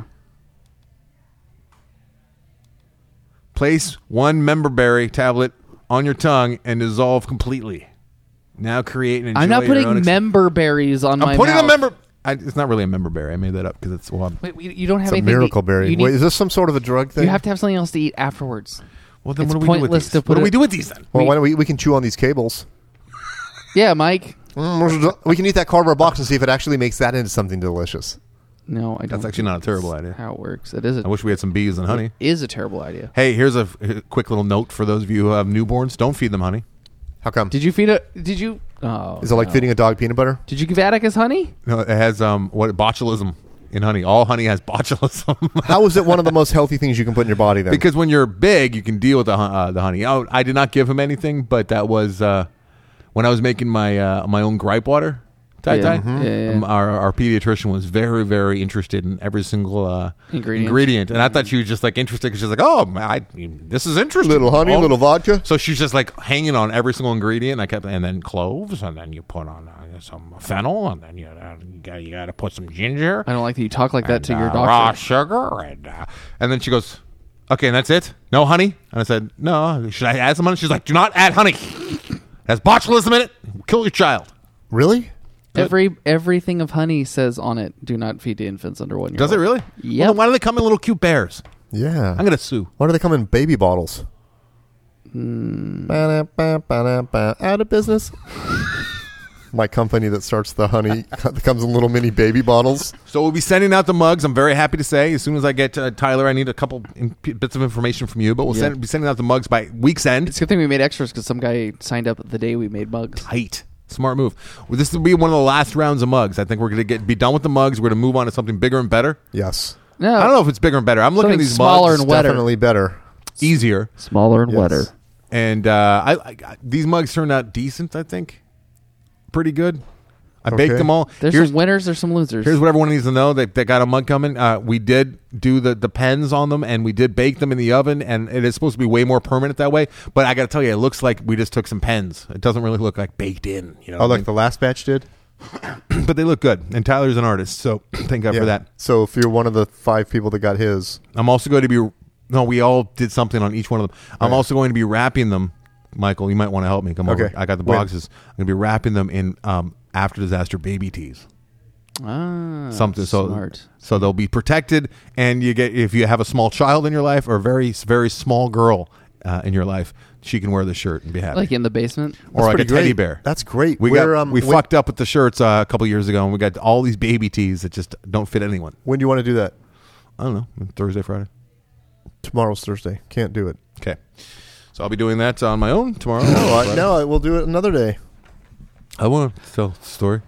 Place 1 member berry tablet on your tongue and dissolve completely. Now create and enjoy I'm not your own putting member berries on my I'm putting mouth. a member... it's not really a member berry. I made that up because it's... Well, Wait, you don't have it's a anything... miracle berry. Wait, is this some sort of a drug thing? You have to have something else to eat afterwards. Well, then It's what do we do with pointless these? to What put do we it- do with these then? Well, why don't we can chew on these cables. Yeah, Mike. We can eat that cardboard box and see if it actually makes that into something delicious. No, I don't. That's actually not a terrible idea. How it works. It is. I wish we had some bees and honey. It is a terrible idea. Hey, here's a quick little note for those of you who have newborns. Don't feed them honey. How come? Did you feed it? Did you? Oh, Is it like feeding a dog peanut butter? Did you give Atticus honey? No, it has botulism in honey. All honey has botulism. How is it one of the most healthy things you can put in your body then? Because when you're big, you can deal with the honey. Oh, I did not give him anything, but that was when I was making my own gripe water. Yeah. Yeah. Our pediatrician was very, very interested in every single ingredient, and I thought she was just like interested because she's like, "Oh, this is interesting." Little honey, little vodka. So she's just like hanging on every single ingredient. And then cloves, and then you put on some fennel, and then you got to put some ginger. I don't like that you talk like that to your doctor. Raw sugar, and then she goes, "Okay, and that's it? No honey?" And I said, "No. Should I add some honey?" She's like, "Do not add honey. It has botulism in it. Kill your child." Really? Everything of honey says on it, "Do not feed to infants under 1 year." Does it really? Yeah. Well, why do they come in little cute bears? Yeah. I'm gonna sue. Why do they come in baby bottles? Out of business. My company that starts the honey comes in little mini baby bottles. So we'll be sending out the mugs. I'm very happy to say. As soon as I get Tyler, I need a couple bits of information from you. But we'll be sending out the mugs by week's end. It's a good thing we made extras because some guy signed up the day we made mugs. Tight. Smart move. Well, this will be one of the last rounds of mugs. I think we're going to be done with the mugs. We're going to move on to something bigger and better. Yes. No, I don't know if it's bigger and better. I'm looking at these smaller mugs. and wetter. Definitely better. Easier. Smaller and wetter. And these mugs turned out decent, I think. Pretty good. I baked them all. There's some winners, there's some losers. Here's what everyone needs to know. They got a mug coming. We did do the pens on them, and we did bake them in the oven, and it is supposed to be way more permanent that way. But I got to tell you, it looks like we just took some pens. It doesn't really look like baked in. Like the last batch did? But they look good. And Tyler's an artist, so thank God for that. So if you're one of the 5 people that got his. I'm also going to be... No, we all did something on each one of them. I'm also going to be wrapping them. Michael, you might want to help me. Come over. I got the boxes. I'm going to be wrapping them in after disaster baby tees. Something smart. So they'll be protected, and you get, if you have a small child in your life or a very, very small girl in your life, she can wear the shirt and be happy. Like in the basement? Or like a teddy bear. That's great. We fucked up with the shirts a couple years ago, and we got all these baby tees that just don't fit anyone. When do you want to do that? I don't know. Thursday, Friday. Tomorrow's Thursday. Can't do it. Okay. So I'll be doing that on my own tomorrow. No, I will do it another day. I want to tell the story.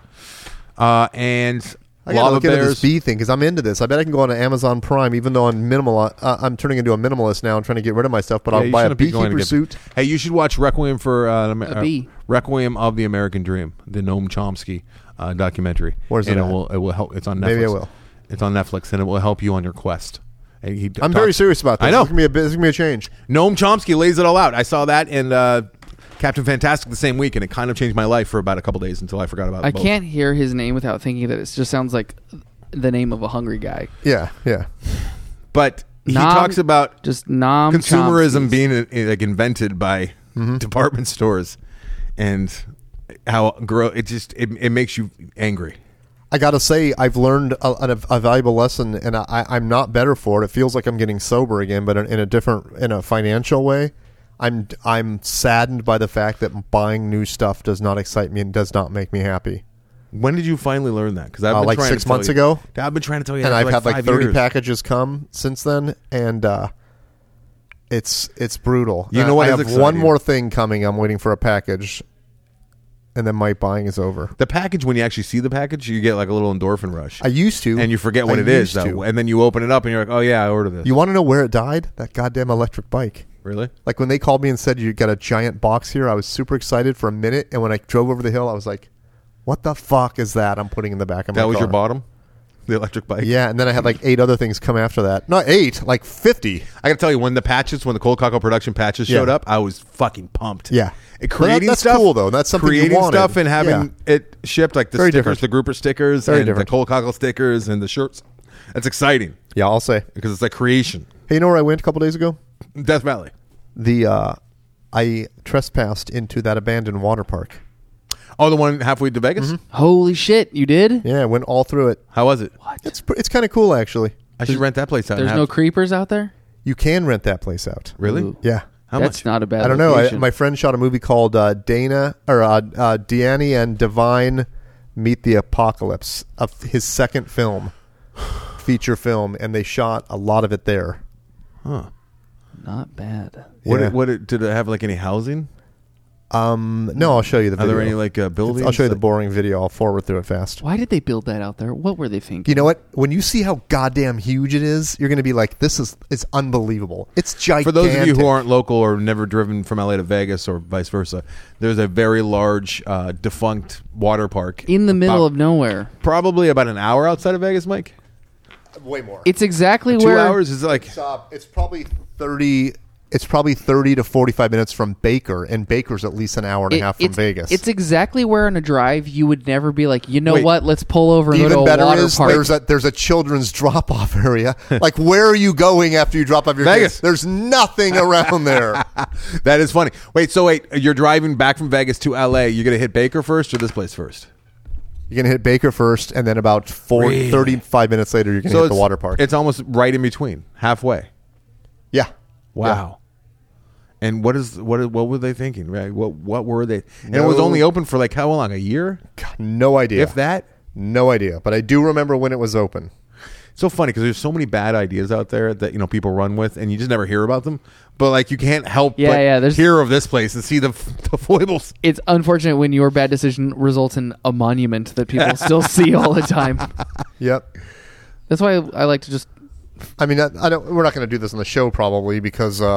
And I got to look into this bee thing because I'm into this. I bet I can go on to Amazon Prime, even though I'm I'm turning into a minimalist now and trying to get rid of my stuff. But I'll buy a beekeeper suit. Hey, you should watch Requiem for a bee. Requiem of the American Dream, the Noam Chomsky documentary. Where's it? It will help. It's on Netflix. Maybe I will. It's on Netflix, and it will help you on your quest. I'm very serious about this. I know. This is going to be a change. Noam Chomsky lays it all out. I saw that in Captain Fantastic the same week, and it kind of changed my life for about a couple days until I forgot about it. I can't hear his name without thinking that it just sounds like the name of a hungry guy. Yeah. But he talks about just consumerism being invented by department stores, and how it makes you angry. I got to say, I've learned a valuable lesson, and I'm not better for it. It feels like I'm getting sober again, but in a financial way. I'm saddened by the fact that buying new stuff does not excite me and does not make me happy. When did you finally learn that? Because I've been like 6 months ago. I've been trying to tell you, and I've had like 30 years. packages come since then, and it's brutal. You know what? I have one more thing coming. I'm waiting for a package. And then my buying is over. The package, when you actually see the package, you get like a little endorphin rush. I used to. And you forget what it is. And then you open it up and you're like, oh, yeah, I ordered this. You want to know where it died? That goddamn electric bike. Really? Like when they called me and said, you got a giant box here, I was super excited for a minute. And when I drove over the hill, I was like, what the fuck is that I'm putting in the back of my car? That was your bottom? The electric bike? Yeah, and then I had like 8 other things come after that. Not 8, like 50. I got to tell you, when the Cold Cockle production patches showed up, I was fucking pumped. Yeah. Creating that's stuff, cool though. That's something creating you wanted. stuff and having it shipped, like the Very stickers, different. the grouper stickers, Very and different. the Cold Cockle stickers, and the shirts. That's exciting. Yeah, I'll say, because it's like creation. Hey, you know where I went a couple days ago? Death Valley. I trespassed into that abandoned water park. Oh, the one halfway to Vegas? Mm-hmm. Holy shit, you did? Yeah, I went all through it. How was it? What? It's kind of cool actually. I should rent that place out. There's no creepers out there? You can rent that place out. Really? Ooh. Yeah. How That's much? not a bad I don't location. know. My friend shot a movie called Deannie and Divine Meet the Apocalypse, of his second film, feature film, and they shot a lot of it there. Huh. Not bad. Yeah. Did it have like any housing? No, I'll show you the Are video. there any like buildings? I'll show you the boring video. I'll forward through it fast. Why did they build that out there? What were they thinking? You know what? When you see how goddamn huge it is, you're going to be like, it's unbelievable. It's gigantic. For those of you who aren't local or never driven from LA to Vegas or vice versa, there's a very large defunct water park in the middle of nowhere. Probably about an hour outside of Vegas, Mike? Way more. It's exactly 2 where... 2 hours is like... It's probably 30... It's probably 30 to 45 minutes from Baker, and Baker's at least an hour and a half from Vegas. It's exactly where on a drive you would never be like, you know what, let's pull over and go to a better water is park. there's a children's drop-off area. Like, where are you going after you drop off your Vegas? kids? There's nothing around there. That is funny. Wait, you're driving back from Vegas to LA. You're going to hit Baker first or this place first? You're going to hit Baker first, and then about 35 minutes later, you're going to hit the water park. It's almost right in between, halfway. Yeah. Wow. Yeah. And what were they thinking? Right? What were they? And it was only open for like how long? A year? God, no idea. If that? No idea. But I do remember when it was open. So funny because there's so many bad ideas out there that people run with, and you just never hear about them. But like you can't help but hear of this place and see the foibles. It's unfortunate when your bad decision results in a monument that people still see all the time. Yep. That's why I like to just... I mean, we're not going to do this on the show probably because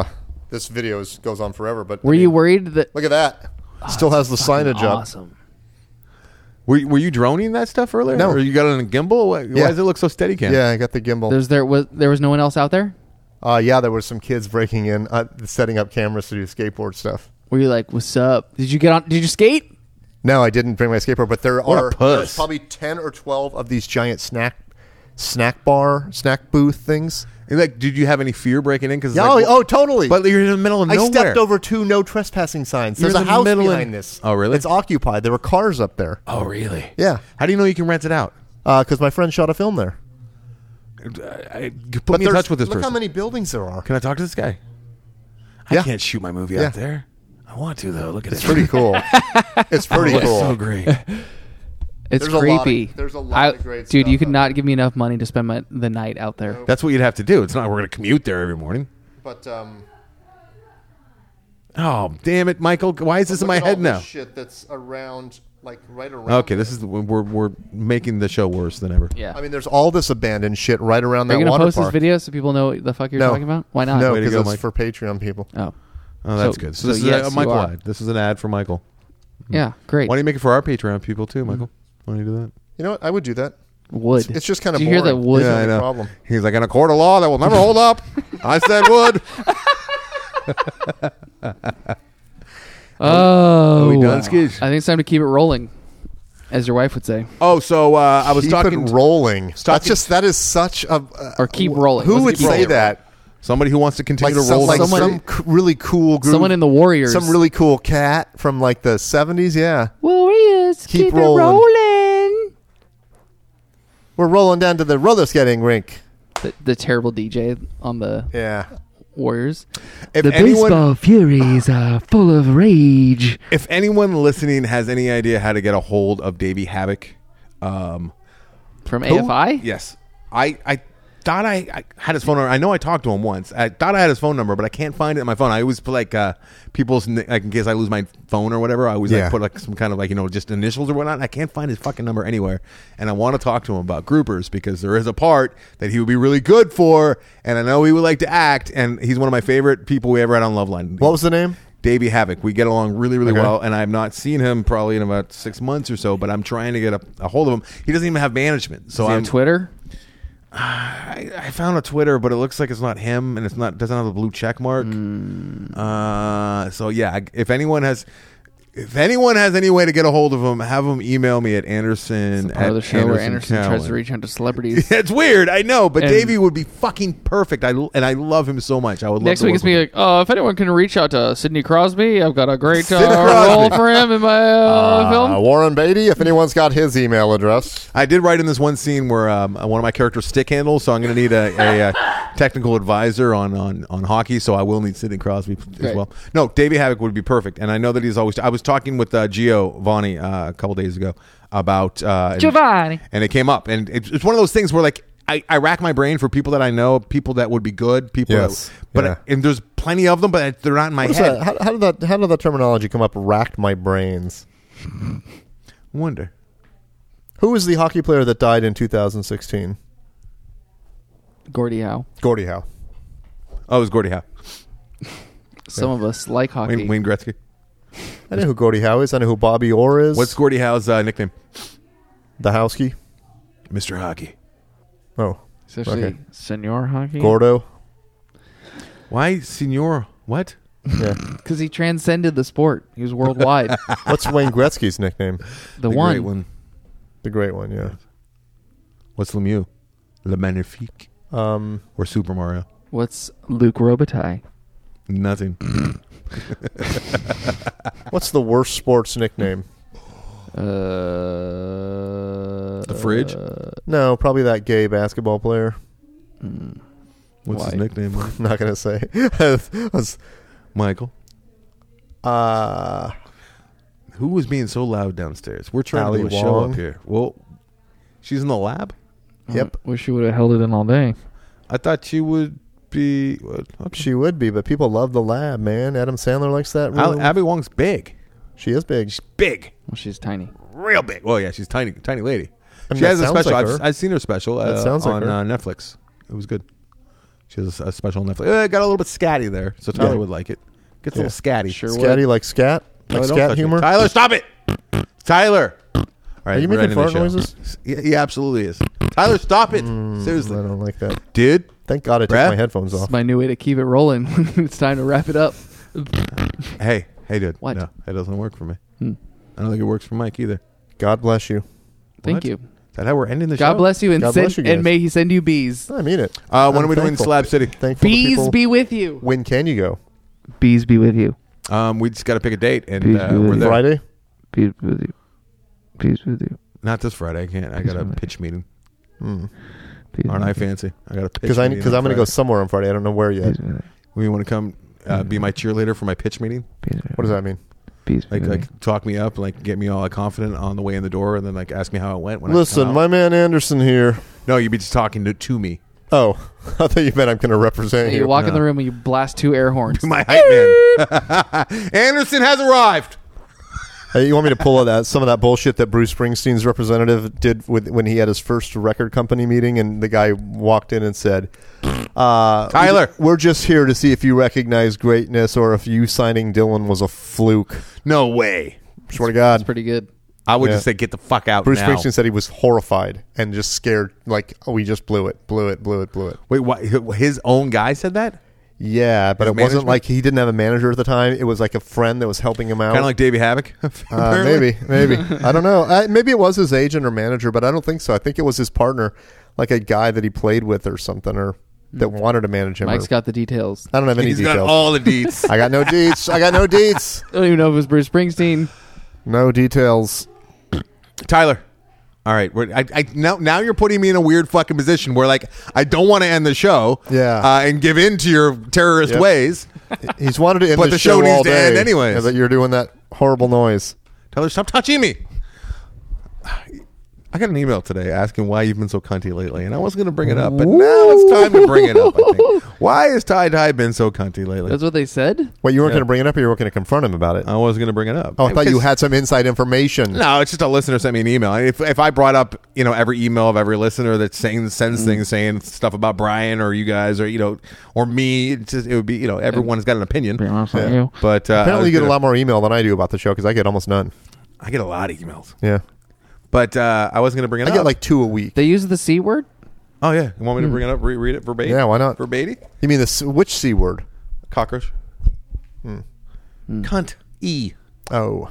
this video goes on forever. But were you worried that? Look at that. Still has the signage up. Awesome. Were you droning that stuff earlier? No. Or you got it on a gimbal? Why does it look so steady cam? Yeah, I got the gimbal. There was no one else out there? Yeah, there were some kids breaking in, setting up cameras to do skateboard stuff. Were you like, what's up? Did you skate? No, I didn't bring my skateboard, but there's puss. probably 10 or 12 of these giant snack booth things. And like, did you have any fear breaking in? Totally. But you're in the middle of nowhere. I stepped over 2 no trespassing signs. There's a house behind this. Oh, really? It's occupied. There were cars up there. Oh, really? Yeah. How do you know you can rent it out? Because my friend shot a film there. Put me in touch with this person. Look how many buildings there are. Can I talk to this guy? I can't shoot my movie out there. I want to, though. Look at it. It's pretty cool. It's pretty cool. It's so great. It's There's creepy. There's a lot of great stuff. Dude, you could not give me enough money to spend the night out there. That's what you'd have to do. It's not we're going to commute there every morning. But oh, damn it, Michael! Why is this in my head now? Shit that's around, like right around. Okay, this is we're making the show worse than ever. Yeah. I mean, there's all this abandoned shit right around Are that you water gonna post park. this video so people know what the fuck you're No. talking about? Why not? No, Way to because go, it's Mike. for Patreon people. Oh. Oh, that's So- good. So so this is yes, a Michael you are. ad. This is an ad for Michael. Yeah, great. Why don't you make it for our Patreon people too, Michael? Why don't you do that? You know what? I would do that. Wood. It's just kind of Did you hear boring. that wood? Yeah, I I know. problem. He's like, in a court of law that will never hold up. I said would. Oh. Are we done, Skis? I think it's time to keep it rolling, as your wife would say. Oh, so I was Keep talking it rolling. talking- That is such a. Or keep rolling. Who Let's would keep say rolling. that? somebody who wants to continue to roll. Like Someone- some really cool group. Someone in the Warriors. Some really cool cat from like the 70s. Yeah. Warriors. Keep Keep rolling. it rolling. We're rolling down to the roller skating rink. The terrible DJ on the Yeah. Warriors. If The anyone, baseball furies are full of rage. if anyone listening has any idea how to get a hold of Davey Havoc, From AFI? yes, I thought I had his phone number. I know I talked to him once. I thought I had his phone number, but I can't find it on my phone. I always put like people's like in case I lose my phone or whatever. I always like, put like some kind of like just initials or whatnot. I can't find his fucking number anywhere, and I want to talk to him about groupers because there is a part that he would be really good for, and I know he would like to act. And he's one of my favorite people we ever had on Loveline. What was the name? Davey Havoc. We get along really, really Okay. well, and I've not seen him probably in about 6 months or so. But I'm trying to get a hold of him. He doesn't even have management, so Is he on I'm Twitter? I found a Twitter, but it looks like it's not him, and it's not doesn't have the blue check mark. So yeah, if anyone has any way to get a hold of him, have him email me at Anderson. Part of the show where Anderson tries Cowan. to reach out to celebrities. It's weird, I know, but And- Davey would be fucking perfect. I love him so much. I would Next love to week it's work me with like, if anyone can reach out to Sidney Crosby, I've got a great Sidney role Crosby. for him in my film. Warren Beatty, if anyone's got his email address. I did write in this one scene where one of my characters stick handles, so I'm going to need a technical advisor on hockey. So I will need Sidney Crosby as Great. well. No, Davey Havoc would be perfect, and I know that he's always. I was talking with Gio Vani a couple days ago about Giovanni. and it came up, and it's one of those things where like I rack my brain for people that I know, people that would be good, people. Yes. That, but Yeah. and there's plenty of them, but they're not in my What is head. that? How did that terminology come up? Racked my brains. Wonder. Who was the hockey player that died in 2016? Gordie Howe. Gordie Howe. Oh, it was Gordie Howe. Some of us like hockey. Wayne Gretzky. I know who Gordie Howe is. I know who Bobby Orr is. What's Gordie Howe's nickname? the Howski? Mr. Hockey. Oh, Especially okay. senior hockey. Gordo. Why, Senor? What? Yeah. Because he transcended the sport. He was worldwide. What's Wayne Gretzky's nickname? The Great one. one. The great one. Yeah. What's Lemieux? Le Magnifique. Or Super Mario? What's Luke Robitaille? Nothing. What's the worst sports nickname? The fridge? No, probably that gay basketball player. What's his Why? nickname? Mike? I'm not gonna say. Michael. Who was being so loud downstairs? We're trying Ali to do a show Wong. up here. Well, she's in the lab? Yep. Wish you would have held it in all day. I thought she would be... What? Okay. She would be, but people love the lab, man. Adam Sandler likes that room. Abby Wong's big. She is big. Big. Well, she's tiny. Real big. Well, yeah, she's tiny lady. I mean, She that has a sounds special. like her. I've seen her special That sounds like on her. Netflix. It was good. She has a special Netflix. It got a little bit scatty there, so Tyler would like it. Gets a little scatty. Sure Scatty would. like scat? Like No, don't scat touch me. humor? Tyler, stop it! Tyler. All right, Are you we're making ending the fart show. noises? He absolutely is. Tyler, stop it! I Seriously, don't like that. dude. Thank God I took Brad? my headphones It's off. my new way to keep it rolling. It's time to wrap it up. Hey, dude. What? No, that doesn't work for me. I don't think it works for Mike either. God bless you. Thank What? you. Is that how we're ending the show? God bless you, and God bless you guys. and may he send you bees. I mean it. When I'm are we doing thankful. Slab City? Thankful to Bees people. be with you. When can you go? Bees be with you. We just got to pick a date, and Please do we're it. there. Friday? Bees be with you. Bees with you. Not this Friday. I can't. I got a Please. pitch meeting. Bees Aren't I with you. fancy? I got a pitch Because meeting. I'm going to go Friday. somewhere on Friday. I don't know where yet. Bees with you. We want to come be my cheerleader for my pitch meeting. Bees with What does that mean? Bees Like, with you. like talk me up, like get me all like, confident on the way in the door, and then like ask me how it went. When Listen, I come my out. man Anderson here. No, you'd be just talking to me. Oh, I thought you meant I'm going to represent You you. walk in No. the room and you blast 2 air horns. My hype man. Anderson has arrived. Hey, you want me to pull some of that bullshit that Bruce Springsteen's representative did when he had his first record company meeting, and the guy walked in and said, Tyler. we're just here to see if you recognize greatness or if you signing Dylan was a fluke." No way. Swear to God. That's pretty good. I would Yeah. just say get the fuck out Bruce now. Springsteen said he was horrified and just scared, like, "Oh, we just blew it. Wait, what? His own guy said that? Yeah, but His it wasn't management? like he didn't have a manager at the time. It was like a friend that was helping him out. Kind of like Davey Havoc. apparently. Maybe. I don't know. Maybe it was his agent or manager, but I don't think so. I think it was his partner, like a guy that he played with or something, or that wanted to manage him. Mike's or- got the details. I don't have any He's details. got all the deets. I got no deets. I I don't even know if it was Bruce Springsteen. No details. Tyler. All right, now you're putting me in a weird fucking position where like I don't want to end the show, and give in to your terrorist Yep. ways. He's wanted to end But the the show all needs to day, end anyways. yeah, but you're doing that horrible noise. Tyler, stop touching me. I got an email today asking why you've been so cunty lately, and I wasn't going to bring it up, but now it's time to bring it up. I think. Why has Ty been so cunty lately? That's what they said? Wait, you weren't going to bring it up, or you weren't going to confront him about it? I wasn't going to bring it up. Oh, I thought you Because- had some inside information. No, it's just a listener sent me an email. If I brought up, every email of every listener that sends things saying stuff about Brian or you guys or or me, it would be everyone's got an opinion. Be honest Yeah. with you. But Apparently, you get a lot more email than I do about the show because I get almost none. I get a lot of emails, Yeah, but I wasn't going to bring it I up. get like 2 a week. They use the C word? oh yeah, you want me to bring it up? Read it verbatim? Yeah, why not? Verbatim? You mean which C word? Cockroach. Cunt. E. Oh.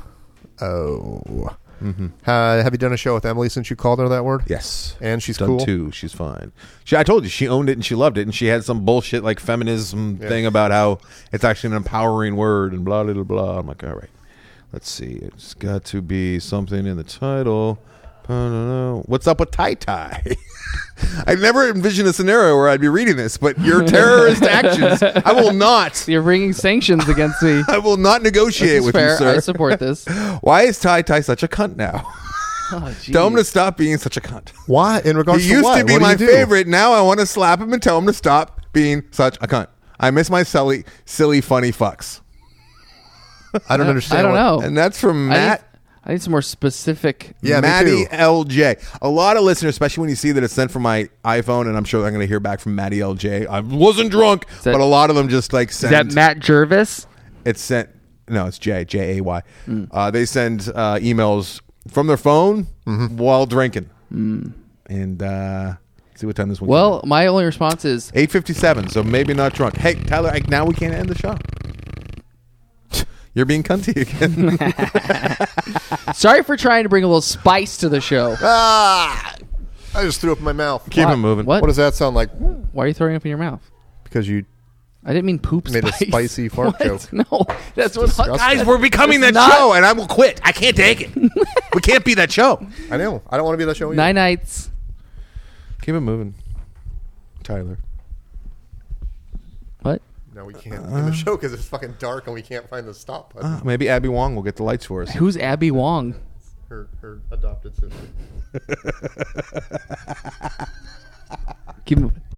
Have you done a show with Emily since you called her that word? Yes. And she's Done cool? 2. She's fine. I told you she owned it and she loved it, and she had some bullshit like feminism thing about how it's actually an empowering word and blah blah blah. I'm like, all right, let's see. It's got to be something in the title. What's up with tie? I never envisioned a scenario where I'd be reading this, but your terrorist actions, I will not. You're bringing sanctions against me. I will not negotiate This is with fair. you, sir. I support this. Why is Ty such a cunt now? Oh, Tell him to stop being such a cunt. Why? In regards He to used what? to be What do my you do? favorite. Now I want to slap him and tell him to stop being such a cunt. I miss my silly, funny fucks. I don't understand. I don't what- know. And that's from Matt. I need some more specific. Yeah, me Matty too. LJ. A lot of listeners, especially when you see that it's sent from my iPhone, and I'm sure I'm going to hear back from Matty LJ. I wasn't drunk, that- but a lot of them just like Is send. that Matt Jervis? It's sent. No, it's J-A-Y. They send emails from their phone while drinking. And see what time this one. Well, my only response is 8:57. So maybe not drunk. Hey, Tyler. Now we can't end the show. You're being cunty again. sorry for trying to bring a little spice to the show. I just threw up in my mouth. Keep it moving. What? What does that sound like? Why are you throwing up in your mouth? Because you I didn't mean poop made spice. a spicy fart What? joke. No, that's what. disgusting. Guys, we're becoming that It's not- show, and I will quit. I can't take it. We can't be that show. I know. I don't want to be that show either. 9 nights. Keep it moving, Tyler. What? No, we can't end the show because it's fucking dark and we can't find the stop button. Maybe Abby Wong will get the lights for us. Who's Abby Wong? Her adopted sister. Keep moving.